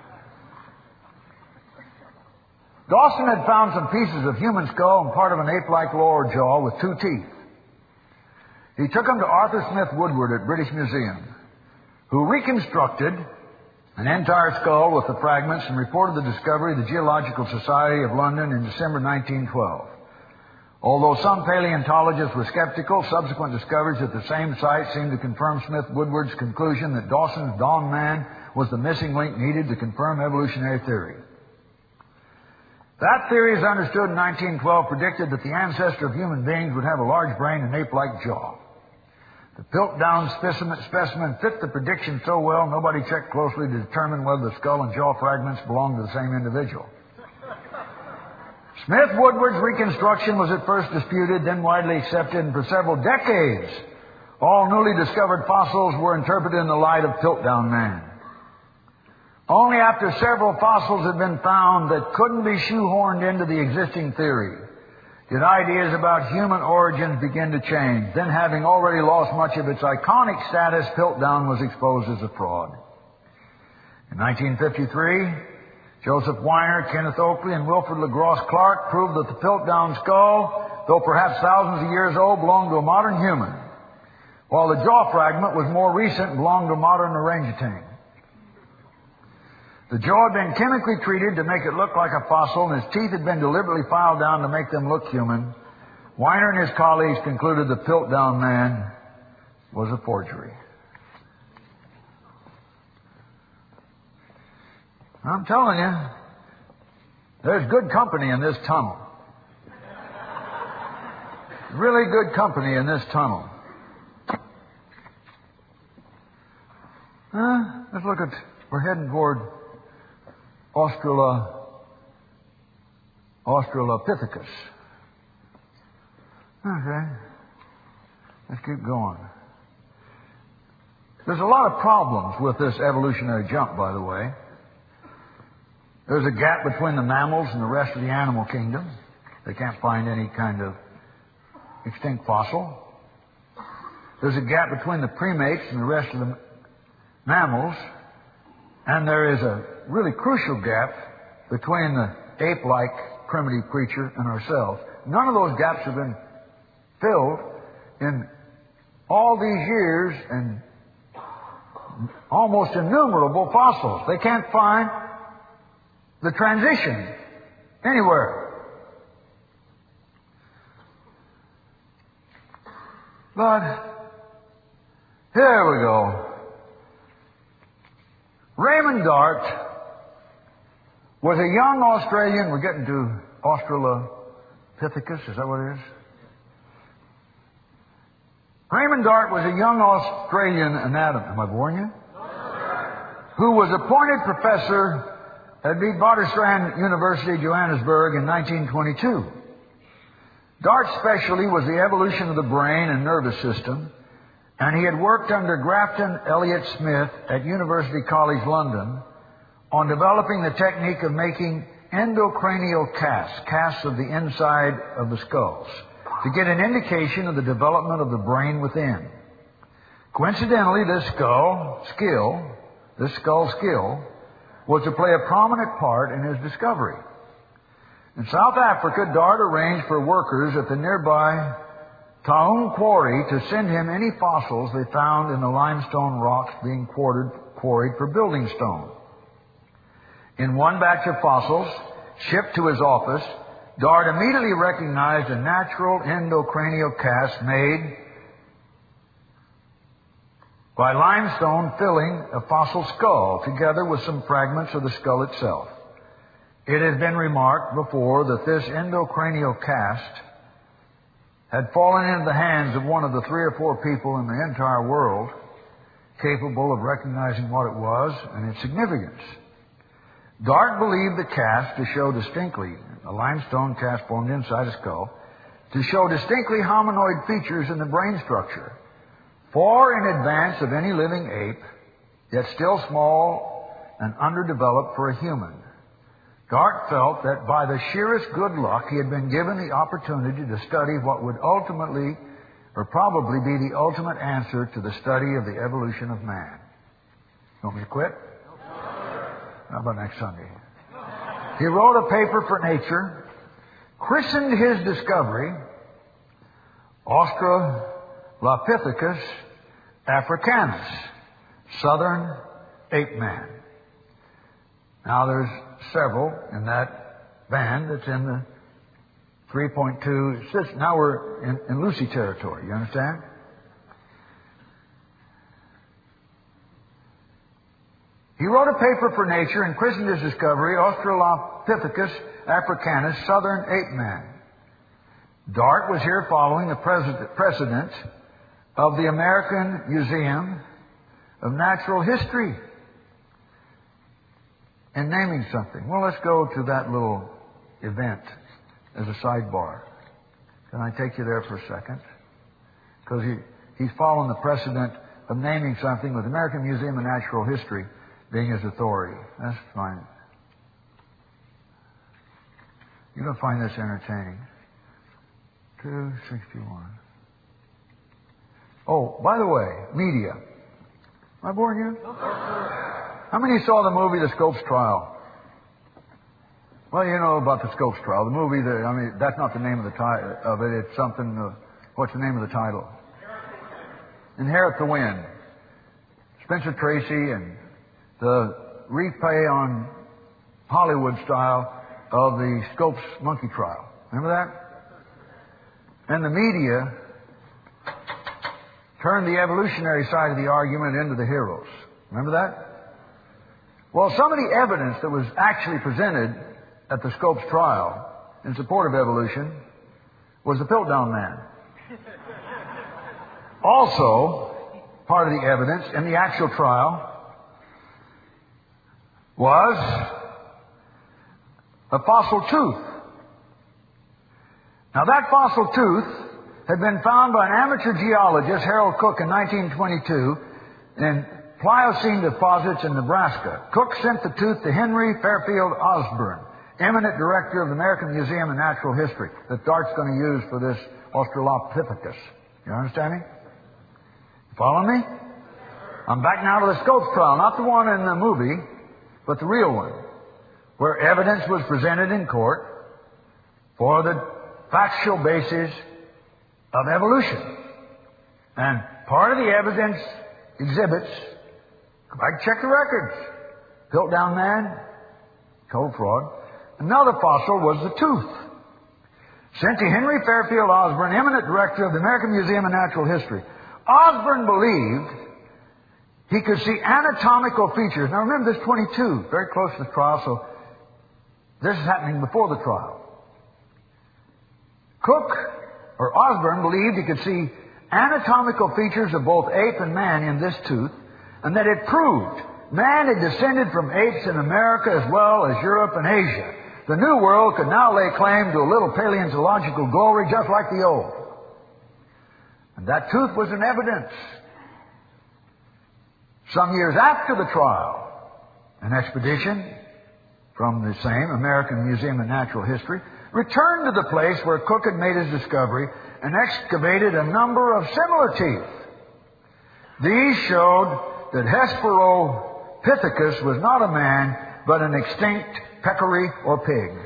Speaker 1: Dawson had found some pieces of human skull and part of an ape-like lower jaw with two teeth. He took them to Arthur Smith Woodward at British Museum, who reconstructed an entire skull with the fragments and reported the discovery to the Geological Society of London in December nineteen twelve. Although some paleontologists were skeptical, subsequent discoveries at the same site seemed to confirm Smith Woodward's conclusion that Dawson's Dawn Man was the missing link needed to confirm evolutionary theory. That theory, as understood in nineteen twelve, predicted that the ancestor of human beings would have a large brain and ape-like jaw. The Piltdown specimen, specimen fit the prediction so well, nobody checked closely to determine whether the skull and jaw fragments belonged to the same individual. Smith Woodward's reconstruction was at first disputed, then widely accepted, and for several decades, all newly discovered fossils were interpreted in the light of Piltdown Man. Only after several fossils had been found that couldn't be shoehorned into the existing theory did ideas about human origins begin to change. Then, having already lost much of its iconic status, Piltdown was exposed as a fraud. In nineteen fifty-three, Joseph Weiner, Kenneth Oakley, and Wilfred LaGrosse Clark proved that the Piltdown skull, though perhaps thousands of years old, belonged to a modern human, while the jaw fragment was more recent and belonged to a modern orangutan. The jaw had been chemically treated to make it look like a fossil, and his teeth had been deliberately filed down to make them look human. Weiner and his colleagues concluded the Piltdown man was a forgery. I'm telling you, there's good company in this tunnel. Really good company in this tunnel. Uh, let's look at, we're heading toward Australa, Australopithecus. Okay. Let's keep going. There's a lot of problems with this evolutionary jump, by the way. There's a gap between the mammals and the rest of the animal kingdom. They can't find any kind of extinct fossil. There's a gap between the primates and the rest of the mammals. And there is a really crucial gap between the ape-like primitive creature and ourselves. None of those gaps have been filled in all these years and almost innumerable fossils. They can't find the transition anywhere. But here we go. Raymond Dart was a young Australian. We're getting to Australopithecus, is that what it is? Raymond Dart was a young Australian anatomist. Am I boring you? Who was appointed professor at Witwatersrand University, Johannesburg, in nineteen twenty-two. Dart's specialty was the evolution of the brain and nervous system, and he had worked under Grafton Elliott Smith at University College London on developing the technique of making endocranial casts, casts of the inside of the skulls, to get an indication of the development of the brain within. Coincidentally, this skull skill, this skull skill, was to play a prominent part in his discovery. In South Africa, Dart arranged for workers at the nearby Taung Quarry to send him any fossils they found in the limestone rocks being quartered, quarried for building stone. In one batch of fossils shipped to his office, Dart immediately recognized a natural endocranial cast made by limestone filling a fossil skull together with some fragments of the skull itself. It has been remarked before that this endocranial cast had fallen into the hands of one of the three or four people in the entire world capable of recognizing what it was and its significance. Dart believed the cast to show distinctly, a limestone cast formed inside a skull, to show distinctly hominoid features in the brain structure, far in advance of any living ape, yet still small and underdeveloped for a human. Dart felt that by the sheerest good luck he had been given the opportunity to study what would ultimately, or probably be the ultimate answer to the study of the evolution of man. You want me to quit? How about next Sunday? He wrote a paper for Nature, christened his discovery Australopithecus africanus, Southern Ape Man. Now there's several in that band that's in the three point two. Now we're in, in Lucy territory, you understand? He wrote a paper for Nature and christened his discovery Australopithecus africanus, Southern Ape Man. Dart was here following the precedent of the American Museum of Natural History and naming something. Well, let's go to that little event as a sidebar. Can I take you there for a second? Because he, he's following the precedent of naming something with the American Museum of Natural History being his authority. That's fine. You're going to find this entertaining. two sixty-one. Oh, by the way, media. Am I boring you? No, sir. How many saw the movie The Scopes Trial? Well, you know about The Scopes Trial. The movie, the, I mean, that's not the name of the title of it. It's something, uh, what's the name of the title? Inherit the Wind. Spencer Tracy and the replay on Hollywood style of the Scopes monkey trial. Remember that? And the media turned the evolutionary side of the argument into the heroes. Remember that? Well, some of the evidence that was actually presented at the Scopes trial in support of evolution was the Piltdown Man. Also, part of the evidence in the actual trial was a fossil tooth. Now, that fossil tooth had been found by an amateur geologist, Harold Cook, in nineteen twenty-two in Pliocene deposits in Nebraska. Cook sent the tooth to Henry Fairfield Osborn, eminent director of the American Museum of Natural History, that Dart's going to use for this Australopithecus. You understand me? Follow me? I'm back now to the Scopes trial, not the one in the movie, but the real one, where evidence was presented in court for the factual basis of evolution. And part of the evidence exhibits, go back and check the records, Piltdown Man, cold fraud. Another fossil was the tooth, sent to Henry Fairfield Osborn, eminent director of the American Museum of Natural History. Osborn believed he could see anatomical features. Now remember, this twenty-two, very close to the trial, so this is happening before the trial. Cook, or Osborn, believed he could see anatomical features of both ape and man in this tooth, and that it proved man had descended from apes in America as well as Europe and Asia. The New World could now lay claim to a little paleontological glory just like the old. And that tooth was in evidence. Some years after the trial, an expedition from the same American Museum of Natural History returned to the place where Cook had made his discovery and excavated a number of similar teeth. These showed that Hesperopithecus was not a man, but an extinct peccary or pig.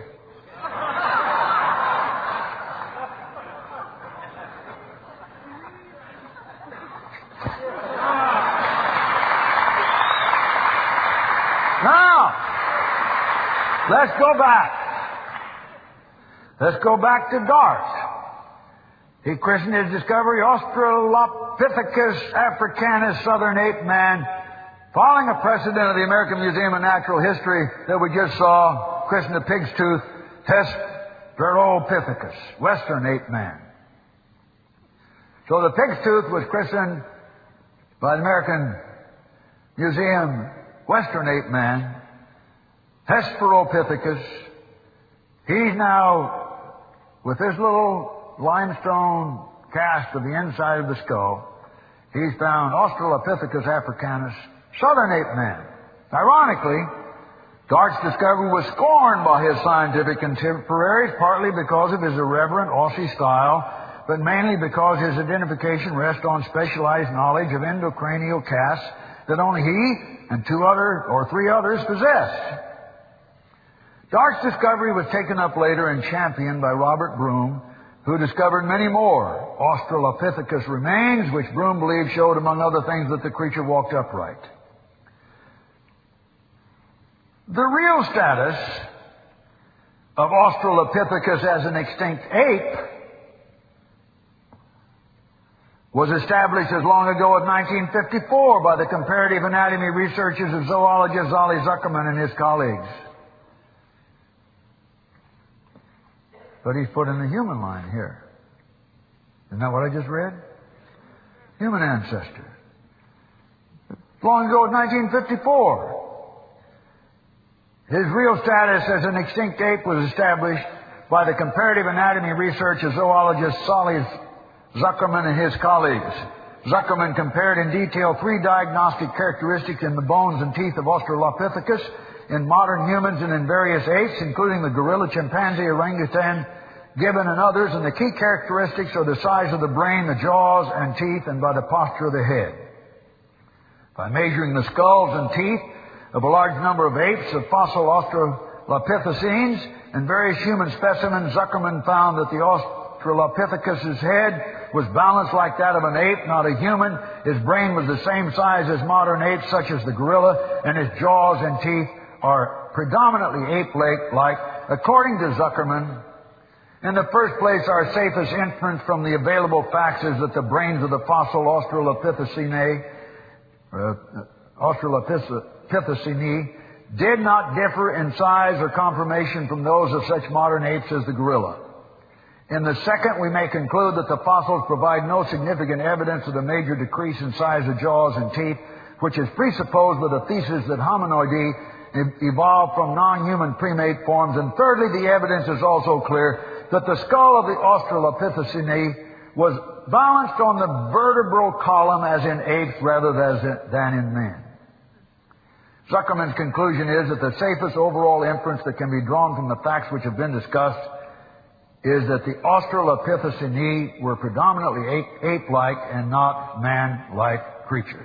Speaker 1: Now, let's go back. Let's go back to Dart. He christened his discovery Australopithecus africanus, southern ape man, following a precedent of the American Museum of Natural History that we just saw, christened the pig's tooth Hesperopithecus, western ape man. So the pig's tooth was christened by the American Museum western ape man, Hesperopithecus. He's now, with this little limestone cast of the inside of the skull, he's found Australopithecus africanus, southern ape man. Ironically, Dart's discovery was scorned by his scientific contemporaries, partly because of his irreverent Aussie style, but mainly because his identification rests on specialized knowledge of endocranial casts that only he and two other or three others possessed. Dart's discovery was taken up later and championed by Robert Broom, who discovered many more Australopithecus remains, which Broom believed showed, among other things, that the creature walked upright. The real status of Australopithecus as an extinct ape was established as long ago as nineteen fifty-four by the comparative anatomy researches of zoologist Zolly Zuckerman and his colleagues. But he's put in the human line here. Isn't that what I just read? Human ancestor. As long ago as nineteen fifty-four. His real status as an extinct ape was established by the comparative anatomy research of zoologist Zolly Zuckerman and his colleagues. Zuckerman compared in detail three diagnostic characteristics in the bones and teeth of Australopithecus in modern humans and in various apes, including the gorilla, chimpanzee, orangutan, gibbon, and others, and the key characteristics are the size of the brain, the jaws and teeth, and by the posture of the head. By measuring the skulls and teeth of a large number of apes, of fossil Australopithecines, and various human specimens, Zuckerman found that the Australopithecus's head was balanced like that of an ape, not a human. His brain was the same size as modern apes, such as the gorilla, and his jaws and teeth are predominantly ape-like. According to Zuckerman, in the first place, our safest inference from the available facts is that the brains of the fossil Australopithecine, uh, Australopithecine did not differ in size or conformation from those of such modern apes as the gorilla. In the second, we may conclude that the fossils provide no significant evidence of the major decrease in size of jaws and teeth, which is presupposed with the thesis that hominoidae evolved from non-human primate forms. And thirdly, the evidence is also clear that the skull of the Australopithecine was balanced on the vertebral column as in apes rather than in men. Zuckerman's conclusion is that the safest overall inference that can be drawn from the facts which have been discussed is that the Australopithecine were predominantly ape-like and not man-like creatures.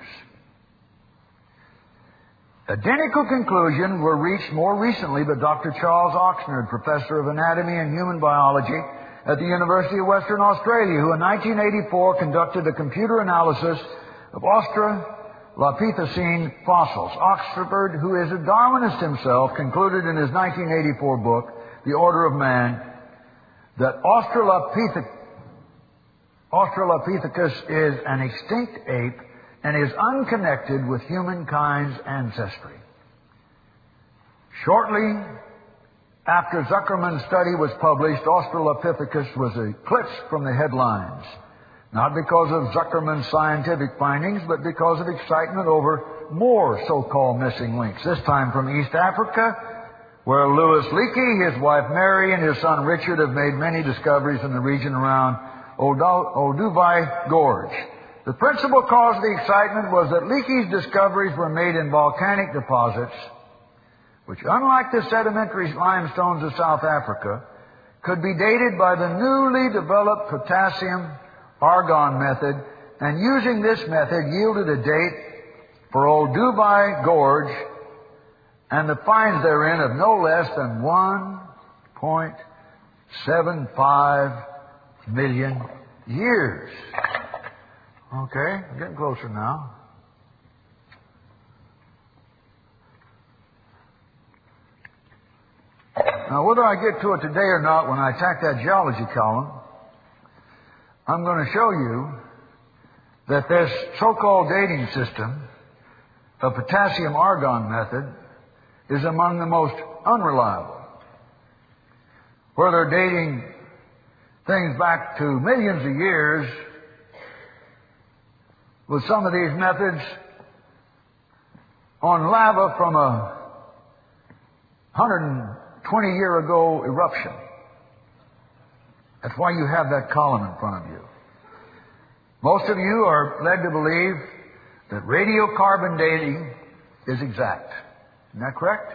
Speaker 1: Identical conclusions were reached more recently by Doctor Charles Oxnard, professor of anatomy and human biology at the University of Western Australia, who in nineteen eighty-four conducted a computer analysis of Australopithecine fossils. Oxford, who is a Darwinist himself, concluded in his nineteen eighty-four book, The Order of Man, that Australopithecus, Australopithecus is an extinct ape and is unconnected with humankind's ancestry. Shortly after Zuckerman's study was published, Australopithecus was eclipsed from the headlines, not because of Zuckerman's scientific findings, but because of excitement over more so-called missing links, this time from East Africa, where Louis Leakey, his wife Mary, and his son Richard have made many discoveries in the region around Olduvai Gorge. The principal cause of the excitement was that Leakey's discoveries were made in volcanic deposits, which, unlike the sedimentary limestones of South Africa, could be dated by the newly developed potassium-argon method, and using this method yielded a date for Olduvai Gorge and the finds therein of no less than one point seven five million years. Okay, I'm getting closer now. Now, whether I get to it today or not, when I attack that geology column, I'm going to show you that this so-called dating system of potassium-argon method is among the most unreliable. Where they're dating things back to millions of years, with some of these methods on lava from a one hundred twenty year ago eruption. That's why you have that column in front of you. Most of you are led to believe that radiocarbon dating is exact. Isn't that correct?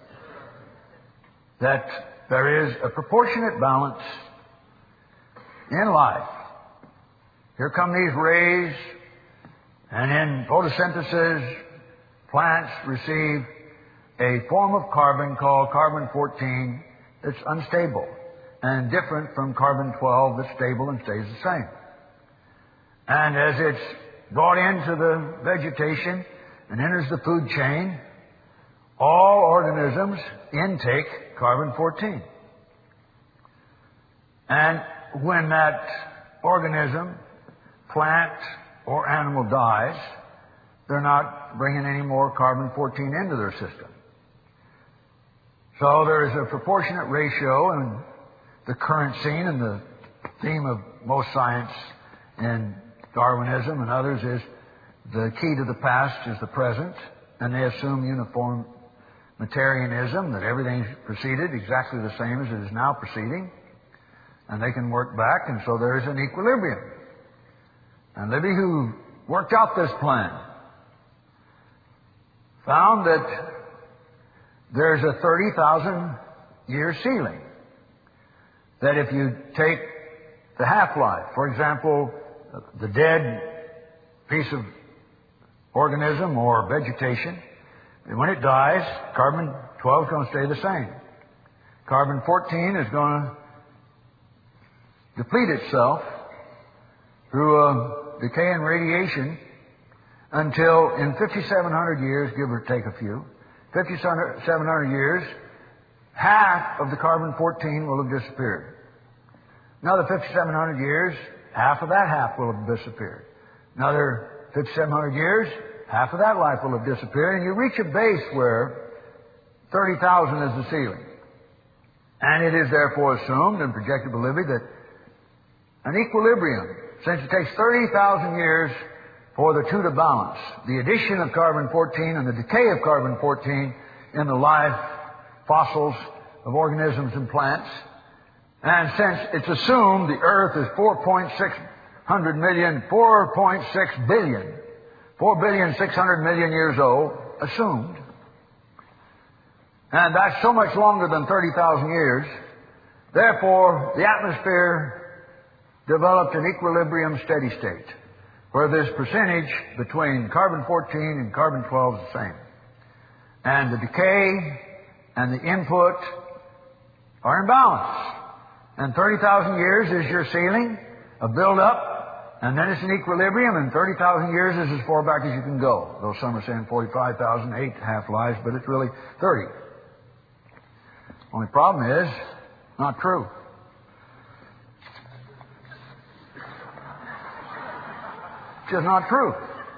Speaker 1: That there is a proportionate balance in life. Here come these rays, and in photosynthesis, plants receive a form of carbon called carbon fourteen that's unstable and different from carbon twelve that's stable and stays the same. And as it's brought into the vegetation and enters the food chain, all organisms intake carbon fourteen. And when that organism, plant, or animal dies, they're not bringing any more carbon fourteen into their system. So there's a proportionate ratio, and the current scene and the theme of most science in Darwinism and others is the key to the past is the present, and they assume uniformitarianism, that everything's proceeded exactly the same as it is now proceeding, and they can work back, and so there is an equilibrium. And Libby, who worked out this plan, found that there's a thirty thousand year ceiling. That if you take the half-life, for example, the dead piece of organism or vegetation, And when it dies, carbon twelve is going to stay the same. Carbon fourteen is going to deplete itself through uh, decay and radiation until in fifty-seven hundred years, give or take a few, fifty-seven hundred years, half of the carbon fourteen will have disappeared. Another fifty-seven hundred years, half of that half will have disappeared. Another fifty-seven hundred years, half of that life will have disappeared, and you reach a base where thirty thousand is the ceiling. And it is therefore assumed in projected Bolivia that an equilibrium, since it takes thirty thousand years for the two to balance, the addition of carbon fourteen and the decay of carbon fourteen in the life fossils of organisms and plants. And since it's assumed the Earth is four point six hundred million, four point six billion, four billion six hundred million years old, assumed. And that's so much longer than thirty thousand years. Therefore, the atmosphere developed an equilibrium steady state, where this percentage between carbon fourteen and carbon twelve is the same. And the decay and the input are in balance. And thirty thousand years is your ceiling, a build-up, and then it's an equilibrium, and thirty thousand years is as far back as you can go. Though some are saying forty-five thousand, eight half-lives, but it's really thirty. Only problem is, not true. It's just not true.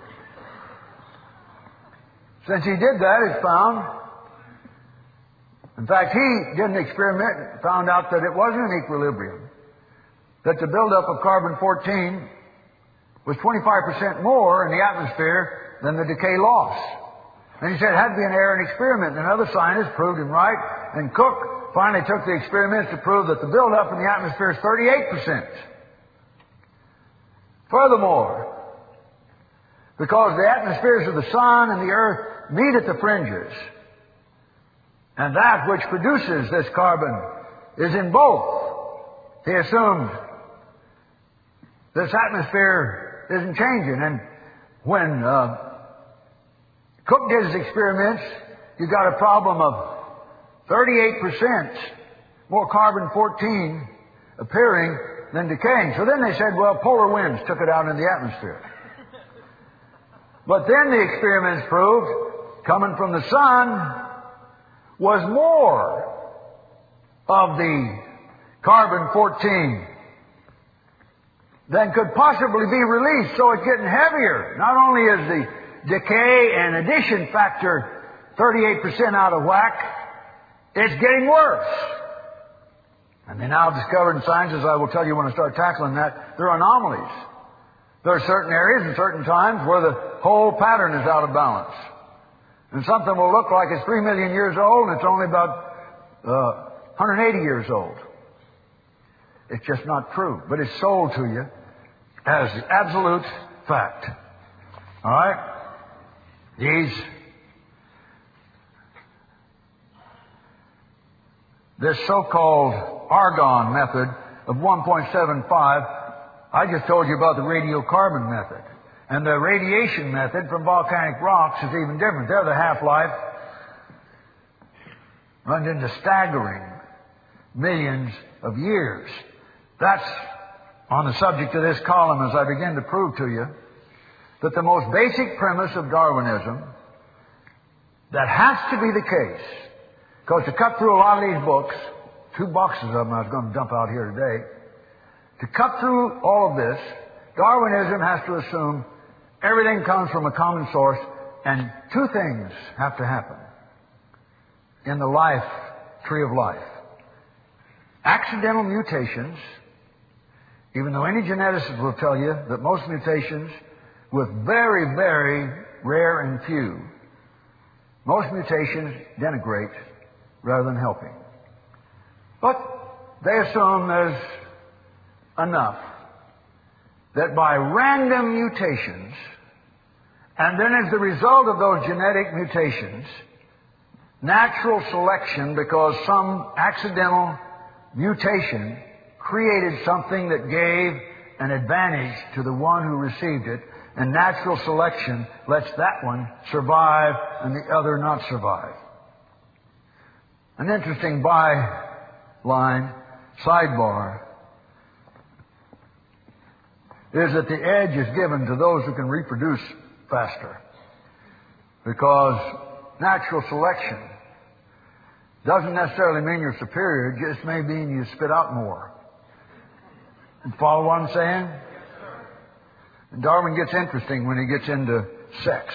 Speaker 1: Since he did that, it's found. In fact, he did an experiment, found out that it wasn't an equilibrium. That the buildup of carbon fourteen was twenty-five percent more in the atmosphere than the decay loss. And he said it had to be an error in experiment. And another scientist proved him right. And Cook finally took the experiments to prove that the buildup in the atmosphere is thirty-eight percent. Furthermore, because the atmospheres of the sun and the earth meet at the fringes, and that which produces this carbon is in both, he assumed this atmosphere isn't changing. And when uh, Cook did his experiments, you got a problem of thirty-eight percent more carbon fourteen appearing than decaying. So then they said, well, polar winds took it out in the atmosphere. But then the experiments proved, coming from the sun, was more of the carbon fourteen than could possibly be released. So it's getting heavier. Not only is the decay and addition factor thirty-eight percent out of whack, it's getting worse. And they now have discovered in science, as I will tell you when I start tackling that, there are anomalies. There are certain areas and certain times where the whole pattern is out of balance. And something will look like it's three million years old and it's only about uh, one hundred eighty years old. It's just not true. But it's sold to you as the absolute fact. All right? These, this so-called argon method of one point seven five, I just told you about the radiocarbon method. And the radiation method from volcanic rocks is even different. There the half-life runs into staggering millions of years. That's on the subject of this column as I begin to prove to you that the most basic premise of Darwinism, that has to be the case, because to cut through a lot of these books, two boxes of them I was going to dump out here today, to cut through all of this, Darwinism has to assume everything comes from a common source, and two things have to happen in the life tree of life. Accidental mutations, even though any geneticist will tell you that most mutations, with very, very rare and few, most mutations denigrate rather than helping. But they assume there's enough that by random mutations, and then as the result of those genetic mutations, natural selection, because some accidental mutation created something that gave an advantage to the one who received it, And natural selection lets that one survive and the other not survive. An interesting byline, sidebar, is that the edge is given to those who can reproduce faster. Because natural selection doesn't necessarily mean you're superior, it just may mean you spit out more. You follow what I'm saying? And Darwin gets interesting when he gets into sex.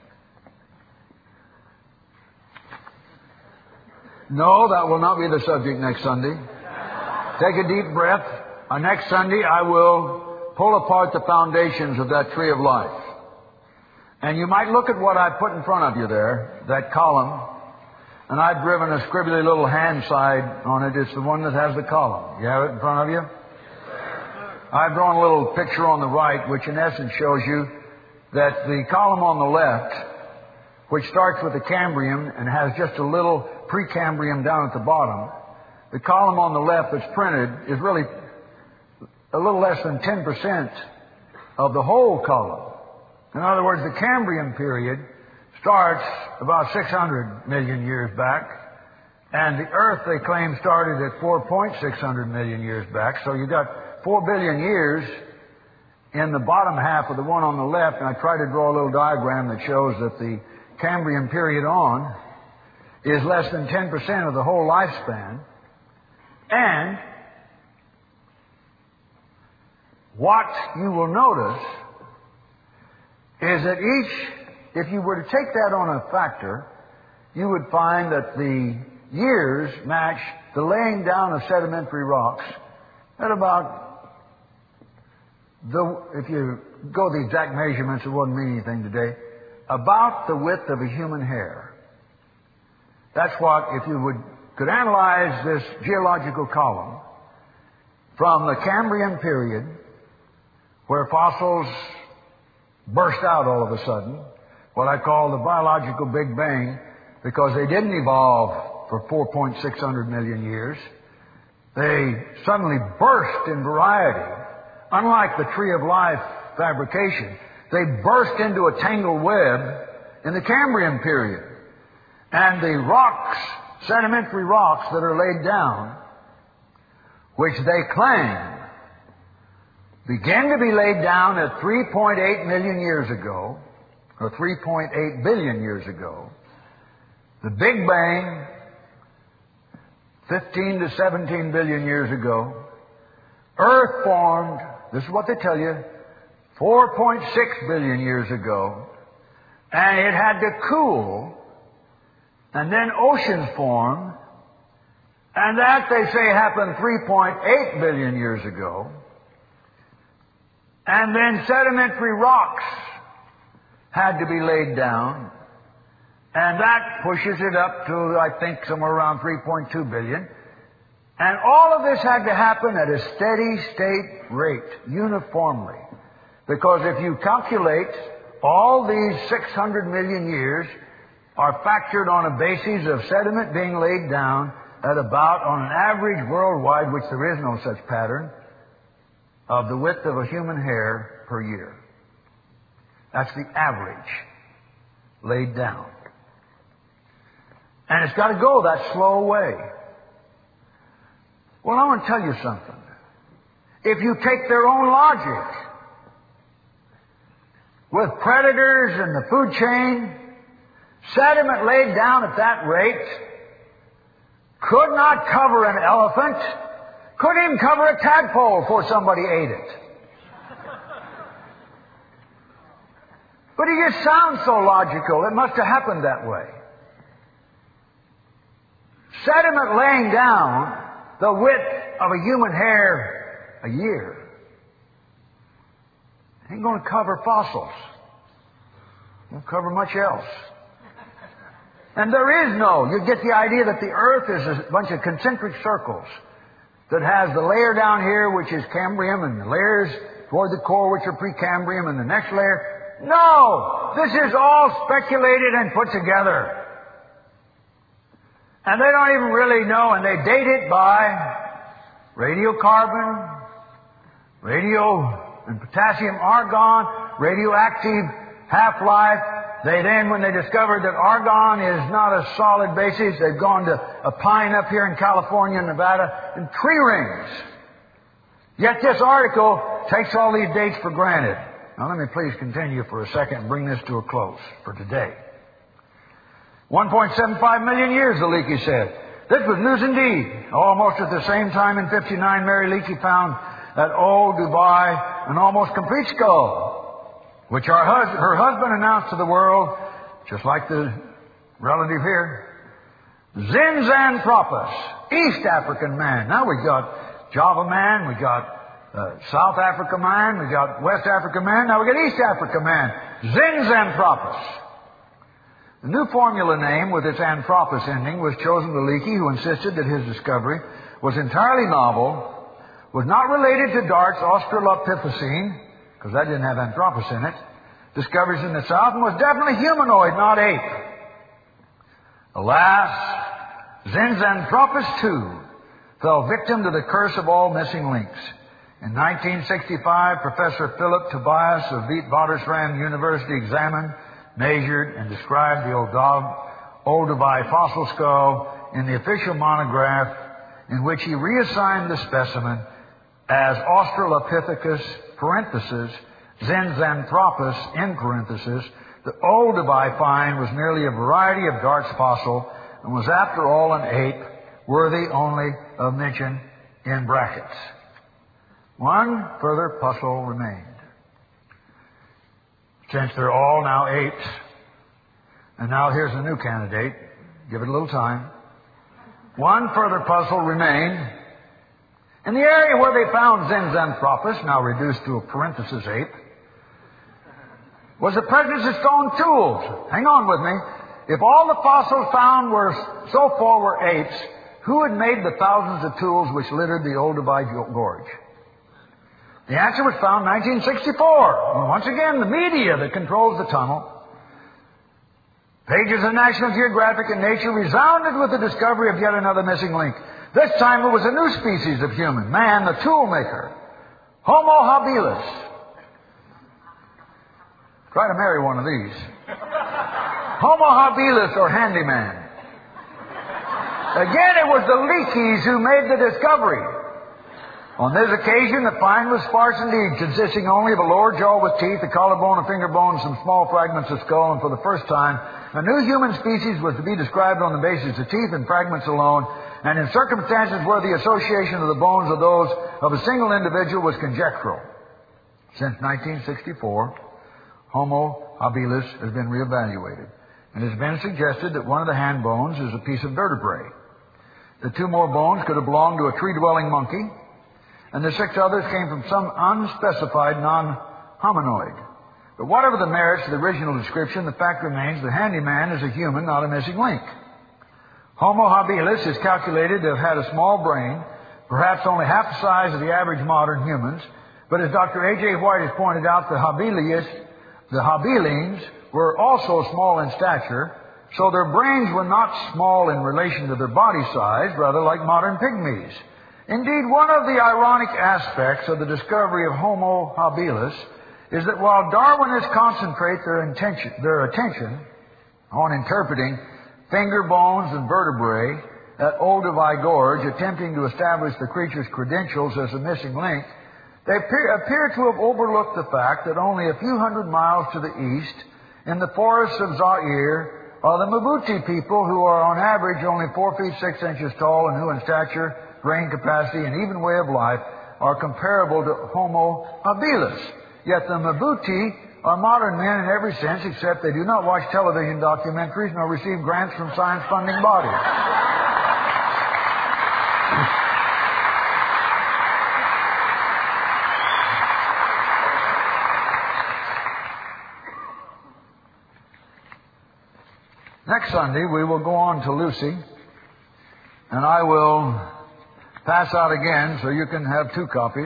Speaker 1: No, that will not be the subject next Sunday. Take a deep breath. Uh, next Sunday I will pull apart the foundations of that tree of life. And you might look at what I put in front of you there, that column, and I've driven a scribbly little hand side on it. It's the one that has the column. You have it in front of you? I've drawn a little picture on the right, which in essence shows you that the column on the left, which starts with the Cambrian and has just a little Precambrian down at the bottom, the column on the left that's printed is really a little less than ten percent of the whole column. In other words, the Cambrian period starts about six hundred million years back, and the Earth, they claim, started at four point six hundred million years back. So you got four billion years in the bottom half of the one on the left, and I try to draw a little diagram that shows that the Cambrian period on is less than ten percent of the whole lifespan. And what you will notice is that each, if you were to take that on a factor, you would find that the years match the laying down of sedimentary rocks at about, the, if you go the exact measurements, it wouldn't mean anything today, about the width of a human hair. That's what, if you would could analyze this geological column from the Cambrian period, where fossils burst out all of a sudden, what I call the biological Big Bang, because they didn't evolve for four point six hundred million years. They suddenly burst in variety. Unlike the tree of life fabrication, they burst into a tangled web in the Cambrian period. And the rocks, sedimentary rocks that are laid down, which they claim began to be laid down at three point eight million years ago, or three point eight billion years ago. The Big Bang, fifteen to seventeen billion years ago. Earth formed, this is what they tell you, four point six billion years ago. And it had to cool, and then oceans formed, and that, they say, happened three point eight billion years ago. And then sedimentary rocks had to be laid down, and that pushes it up to, I think, somewhere around three point two billion. And all of this had to happen at a steady state rate, uniformly. Because if you calculate all these six hundred million years are factored on a basis of sediment being laid down at about, on an average worldwide, which there is no such pattern, of the width of a human hair per year. That's the average laid down. And it's got to go that slow way. Well, I want to tell you something. If you take their own logic, with predators and the food chain, sediment laid down at that rate could not cover an elephant, couldn't even cover a tadpole before somebody ate it. But it just sounds so logical. It must have happened that way. Sediment laying down the width of a human hair a year ain't going to cover fossils. Won't cover much else. And there is no, you get the idea that the earth is a bunch of concentric circles that has the layer down here, which is Cambrian, and the layers toward the core, which are Precambrian, and the next layer. No! This is all speculated and put together. And they don't even really know, and they date it by radiocarbon, radio and potassium argon, radioactive half-life. They then, when they discovered that argon is not a solid basis, they've gone to a pine up here in California and Nevada and tree rings. Yet this article takes all these dates for granted. Now let me please continue for a second and bring this to a close for today. one point seven five million years, the Leakey said. This was news indeed. Almost at the same time in fifty-nine, Mary Leakey found at Old Dubai an almost complete skull, which our hus- her husband announced to the world, just like the relative here, Zinzanthropus, East African man. Now we've got Java man, we've got uh, South Africa man, we've got West Africa man, now we've got East Africa man, Zinzanthropus. The new formula name with its anthropos ending was chosen by Leakey, who insisted that his discovery was entirely novel, was not related to Dart's Australopithecine, because that didn't have anthropos in it, discoveries in the South, and was definitely humanoid, not ape. Alas, Zinzanthropus too fell victim to the curse of all missing links. In nineteen sixty-five, Professor Philip Tobias of Witwatersrand University examined, measured, and described the Olduvai fossil skull in the official monograph, in which he reassigned the specimen as Australopithecus parenthesis Zinzanthropus in parenthesis. The Olduvai find was merely a variety of Dart's fossil and was, after all, an ape, worthy only of mention in brackets. One further puzzle remained. Since they're all now apes, and now here's a new candidate, give it a little time. One further puzzle remained. In the area where they found Zinzanthropus, now reduced to a parenthesis ape, was the presence of stone tools. Hang on with me. If all the fossils found were so far were apes, who had made the thousands of tools which littered the Olduvai Gorge? The answer was found in nineteen sixty-four. And once again, the media that controls the tunnel. Pages of National Geographic and Nature resounded with the discovery of yet another missing link. This time it was a new species of human, man, the tool maker, Homo habilis. Try to marry one of these. Homo habilis, or handyman. Again, it was the Leakeys who made the discovery. On this occasion, the find was sparse indeed, consisting only of a lower jaw with teeth, a collarbone, a finger bone, and some small fragments of skull. And for the first time, a new human species was to be described on the basis of teeth and fragments alone, and in circumstances where the association of the bones of those of a single individual was conjectural. Since nineteen sixty-four, Homo habilis has been reevaluated, and it has been suggested that one of the hand bones is a piece of vertebrae. The two more bones could have belonged to a tree-dwelling monkey, and the six others came from some unspecified non-hominoid. But whatever the merits of the original description, the fact remains the handyman is a human, not a missing link. Homo habilis is calculated to have had a small brain, perhaps only half the size of the average modern humans, but as Doctor A J White has pointed out, the habilis, the habilines were also small in stature, so their brains were not small in relation to their body size, rather like modern pygmies. Indeed, one of the ironic aspects of the discovery of Homo habilis is that while Darwinists concentrate their, intention, their attention on interpreting finger bones and vertebrae at Olduvai Gorge, attempting to establish the creature's credentials as a missing link, they appear, appear to have overlooked the fact that only a few hundred miles to the east, in the forests of Zaire, are the Mabuti people, who are on average only four feet six inches tall and who in stature, brain capacity, and even way of life are comparable to Homo habilis. Yet the Mabuti are modern men in every sense, except they do not watch television documentaries nor receive grants from science funding bodies. Next Sunday, we will go on to Lucy, and I will pass out again, so you can have two copies,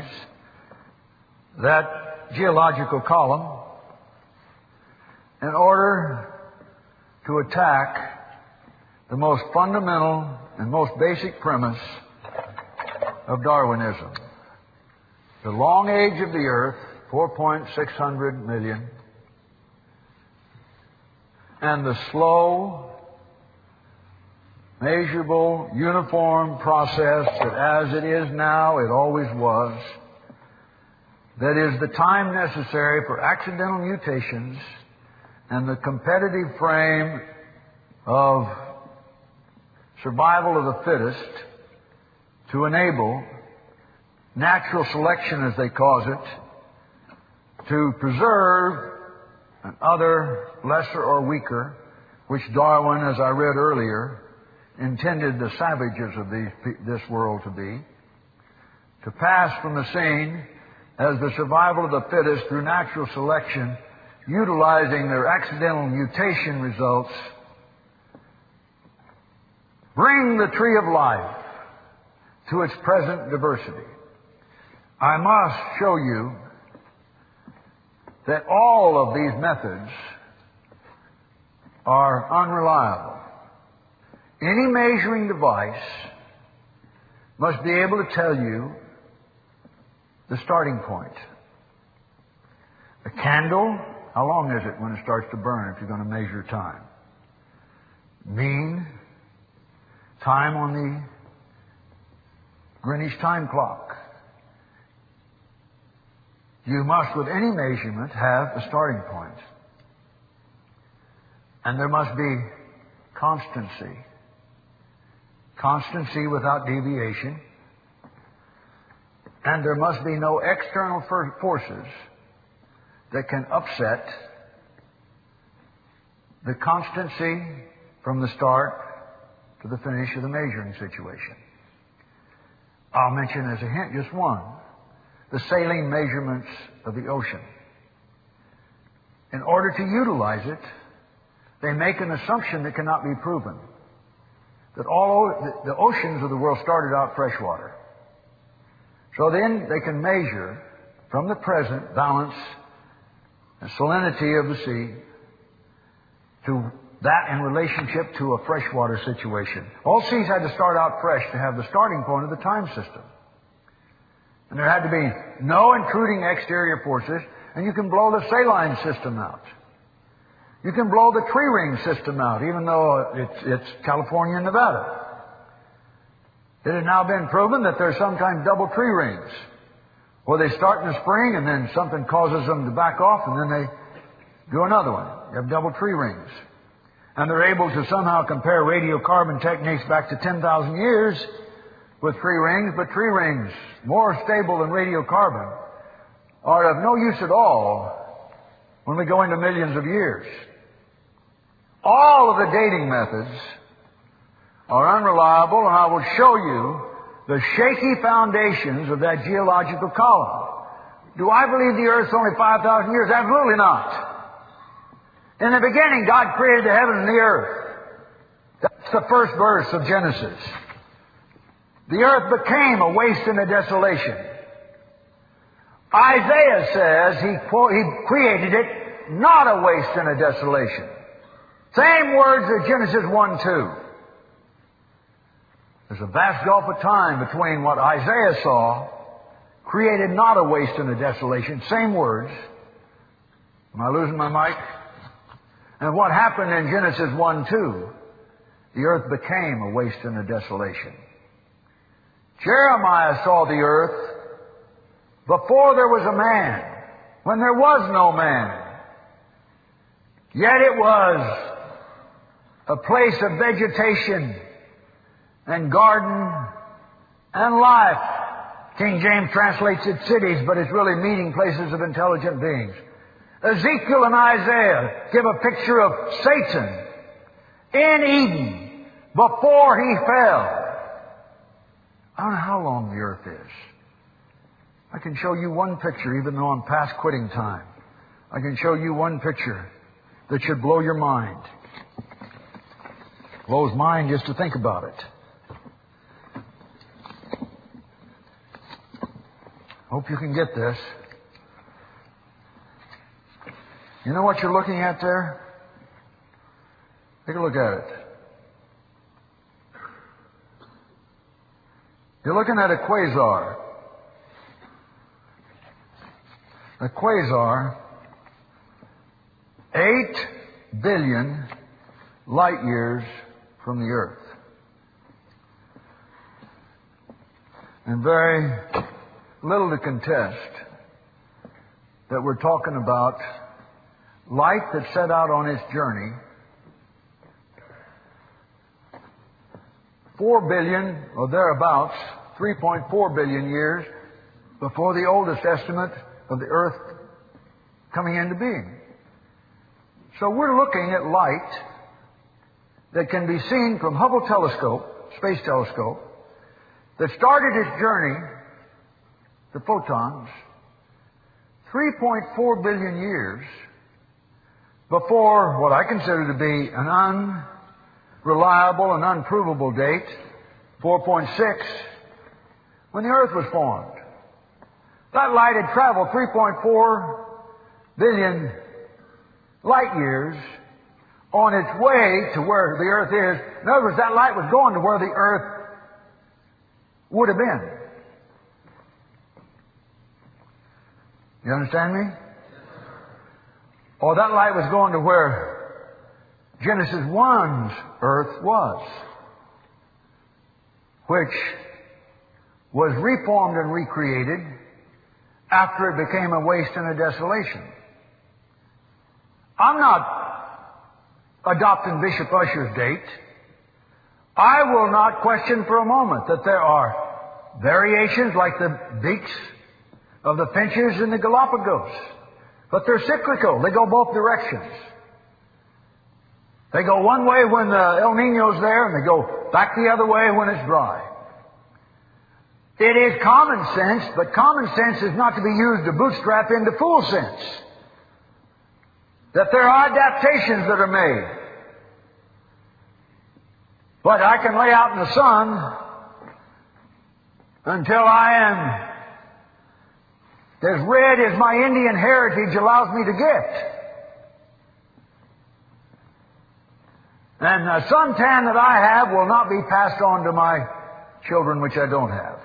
Speaker 1: that geological column in order to attack the most fundamental and most basic premise of Darwinism. The long age of the earth four point six hundred million. And the slow, measurable, uniform process that as it is now, it always was, that is the time necessary for accidental mutations and the competitive frame of survival of the fittest to enable natural selection, as they cause it, to preserve and other lesser or weaker, which Darwin, as I read earlier, intended the savages of these, this world to be, to pass from the scene as the survival of the fittest through natural selection, utilizing their accidental mutation results, bring the tree of life to its present diversity. I must show you that all of these methods are unreliable. Any measuring device must be able to tell you the starting point. A candle, how long is it when it starts to burn if you're going to measure time? Mean time on the Greenwich time clock. You must, with any measurement, have a starting point. And there must be constancy. Constancy without deviation. And there must be no external forces that can upset the constancy from the start to the finish of the measuring situation. I'll mention as a hint just one. The saline measurements of the ocean. In order to utilize it, they make an assumption that cannot be proven. That all the oceans of the world started out freshwater. So then they can measure from the present balance and salinity of the sea to that in relationship to a freshwater situation. All seas had to start out fresh to have the starting point of the time system. And there had to be no intruding exterior forces, and you can blow the saline system out. You can blow the tree ring system out, even though it's, it's California and Nevada. It has now been proven that there's sometimes double tree rings, where they start in the spring and then something causes them to back off, and then they do another one. You have double tree rings. And they're able to somehow compare radiocarbon techniques back to ten thousand years with tree rings, but tree rings, more stable than radiocarbon, are of no use at all when we go into millions of years. All of the dating methods are unreliable, and I will show you the shaky foundations of that geological column. Do I believe the earth's only five thousand years? Absolutely not. In the beginning, God created the heaven and the earth. That's the first verse of Genesis. The earth became a waste and a desolation. Isaiah says he, he created it not a waste and a desolation. Same words as Genesis one two. There's a vast gulf of time between what Isaiah saw, created not a waste and a desolation, same words. Am I losing my mic? And what happened in Genesis one two, the earth became a waste and a desolation. Jeremiah saw the earth before there was a man, when there was no man. Yet it was a place of vegetation and garden and life. King James translates it cities, but it's really meeting places of intelligent beings. Ezekiel and Isaiah give a picture of Satan in Eden before he fell. I don't know how long the earth is. I can show you one picture, even though I'm past quitting time. I can show you one picture that should blow your mind. Blows mine just to think about it. Hope you can get this. You know what you're looking at there? Take a look at it. You're looking at a quasar. a quasar eight billion light years from the Earth. And very little to contest that we're talking about light that set out on its journey four billion or thereabouts, three point four billion years before the oldest estimate of the Earth coming into being. So we're looking at light that can be seen from Hubble telescope, space telescope, that started its journey, the photons, three point four billion years before what I consider to be an unreliable and unprovable date, four point six, when the Earth was formed. That light had traveled three point four billion light years on its way to where the Earth is. In other words, that light was going to where the Earth would have been. You understand me? Or that light was going to where Genesis one's Earth was, which was reformed and recreated after it became a waste and a desolation. I'm not adopting Bishop Ussher's date. I will not question for a moment that there are variations like the beaks of the finches in the Galapagos. But they're cyclical. They go both directions. They go one way when the El Niño's there, and they go back the other way when it's dry. It is common sense, but common sense is not to be used to bootstrap into fool sense. That there are adaptations that are made. But I can lay out in the sun until I am as red as my Indian heritage allows me to get. And the suntan that I have will not be passed on to my children, which I don't have.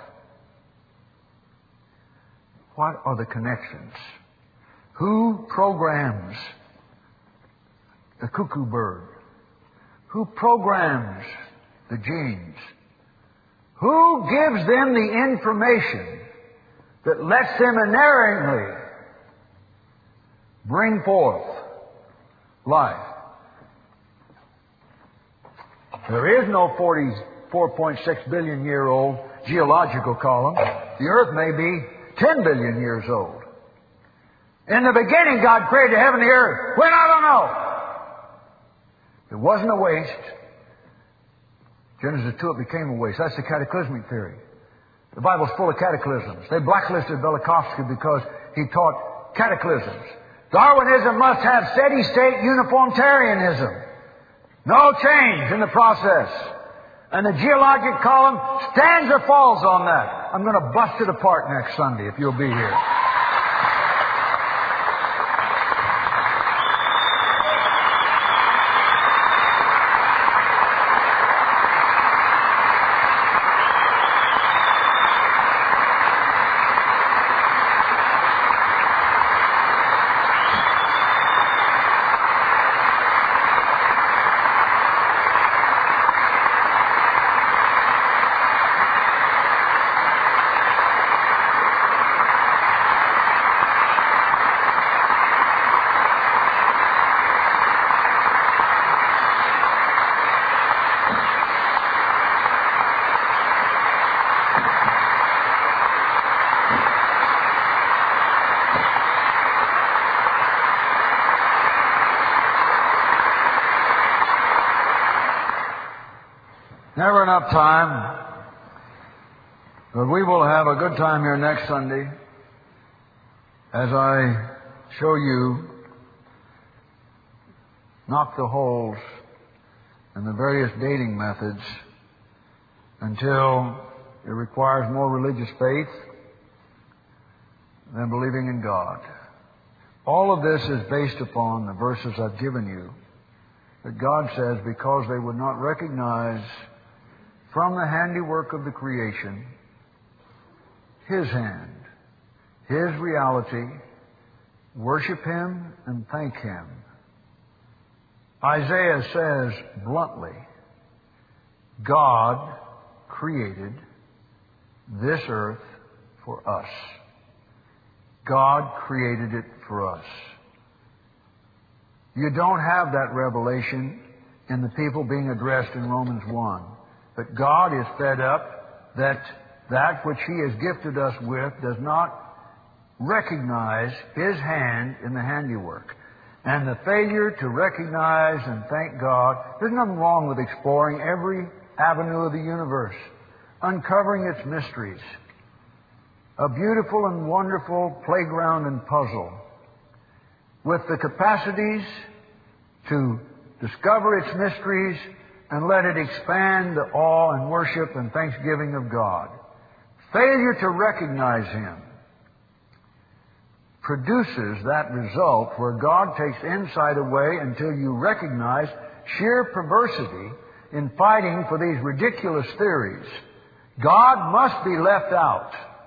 Speaker 1: What are the connections? Who programs the cuckoo bird? Who programs the genes? Who gives them the information that lets them inerrantly bring forth life? There is no forty-four point six billion year old geological column. The Earth may be ten billion years old. In the beginning, God created heaven and the earth. When? I don't know. It wasn't a waste. Genesis two, it became a waste. That's the cataclysmic theory. The Bible's full of cataclysms. They blacklisted Velikovsky because he taught cataclysms. Darwinism must have steady state uniformitarianism. No change in the process. And the geologic column stands or falls on that. I'm going to bust it apart next Sunday if you'll be here. Never enough time, but we will have a good time here next Sunday as I show you, knock the holes in the various dating methods until it requires more religious faith than believing in God. All of this is based upon the verses I've given you, that God says because they would not recognize from the handiwork of the creation His hand, His reality, worship Him and thank Him. Isaiah says bluntly, God created this earth for us. God created it for us. You don't have that revelation in the people being addressed in Romans one. But God is fed up that that which He has gifted us with does not recognize His hand in the handiwork. And the failure to recognize and thank God, there's nothing wrong with exploring every avenue of the universe, uncovering its mysteries. A beautiful and wonderful playground and puzzle with the capacities to discover its mysteries and let it expand the awe and worship and thanksgiving of God. Failure to recognize Him produces that result where God takes insight away until you recognize sheer perversity in fighting for these ridiculous theories. God must be left out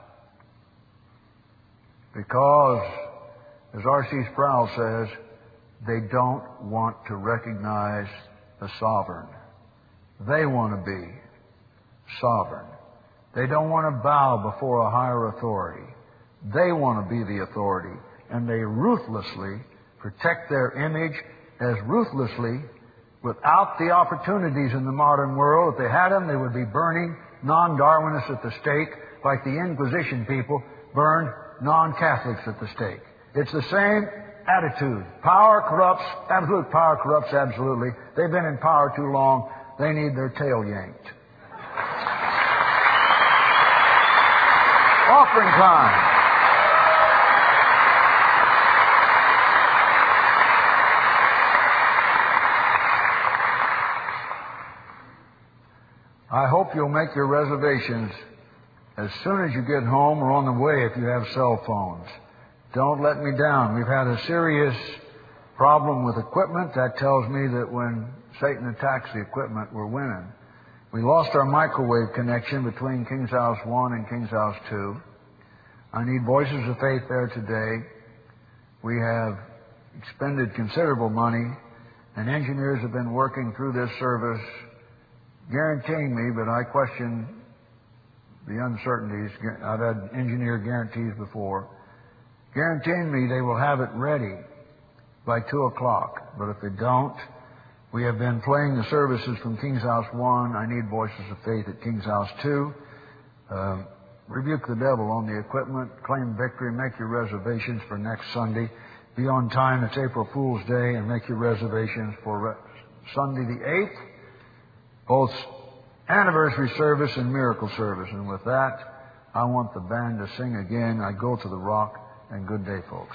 Speaker 1: because, as R C Sproul says, they don't want to recognize the sovereign. They want to be sovereign. They don't want to bow before a higher authority. They want to be the authority. And they ruthlessly protect their image as ruthlessly without the opportunities in the modern world. If they had them, they would be burning non-Darwinists at the stake like the Inquisition people burned non-Catholics at the stake. It's the same attitude. Power corrupts. Absolute power corrupts absolutely. They've been in power too long. They need their tail yanked. Offering time. I hope you'll make your reservations as soon as you get home or on the way if you have cell phones. Don't let me down. We've had a serious problem with equipment. That tells me that when Satan attacks the equipment, we're winning. We lost our microwave connection between King's House one and King's House two. I need Voices of Faith there today. We have expended considerable money, and engineers have been working through this service, guaranteeing me, but I question the uncertainties. I've had engineer guarantees before, guaranteeing me they will have it ready by two o'clock. But if they don't, we have been playing the services from King's House one. I need Voices of Faith at King's House two. Uh, rebuke the devil on the equipment, claim victory, make your reservations for next Sunday. Be on time. It's April Fool's Day, and make your reservations for re- Sunday the eighth. Both anniversary service and miracle service. And with that, I want the band to sing again, I Go to the Rock, and good day, folks.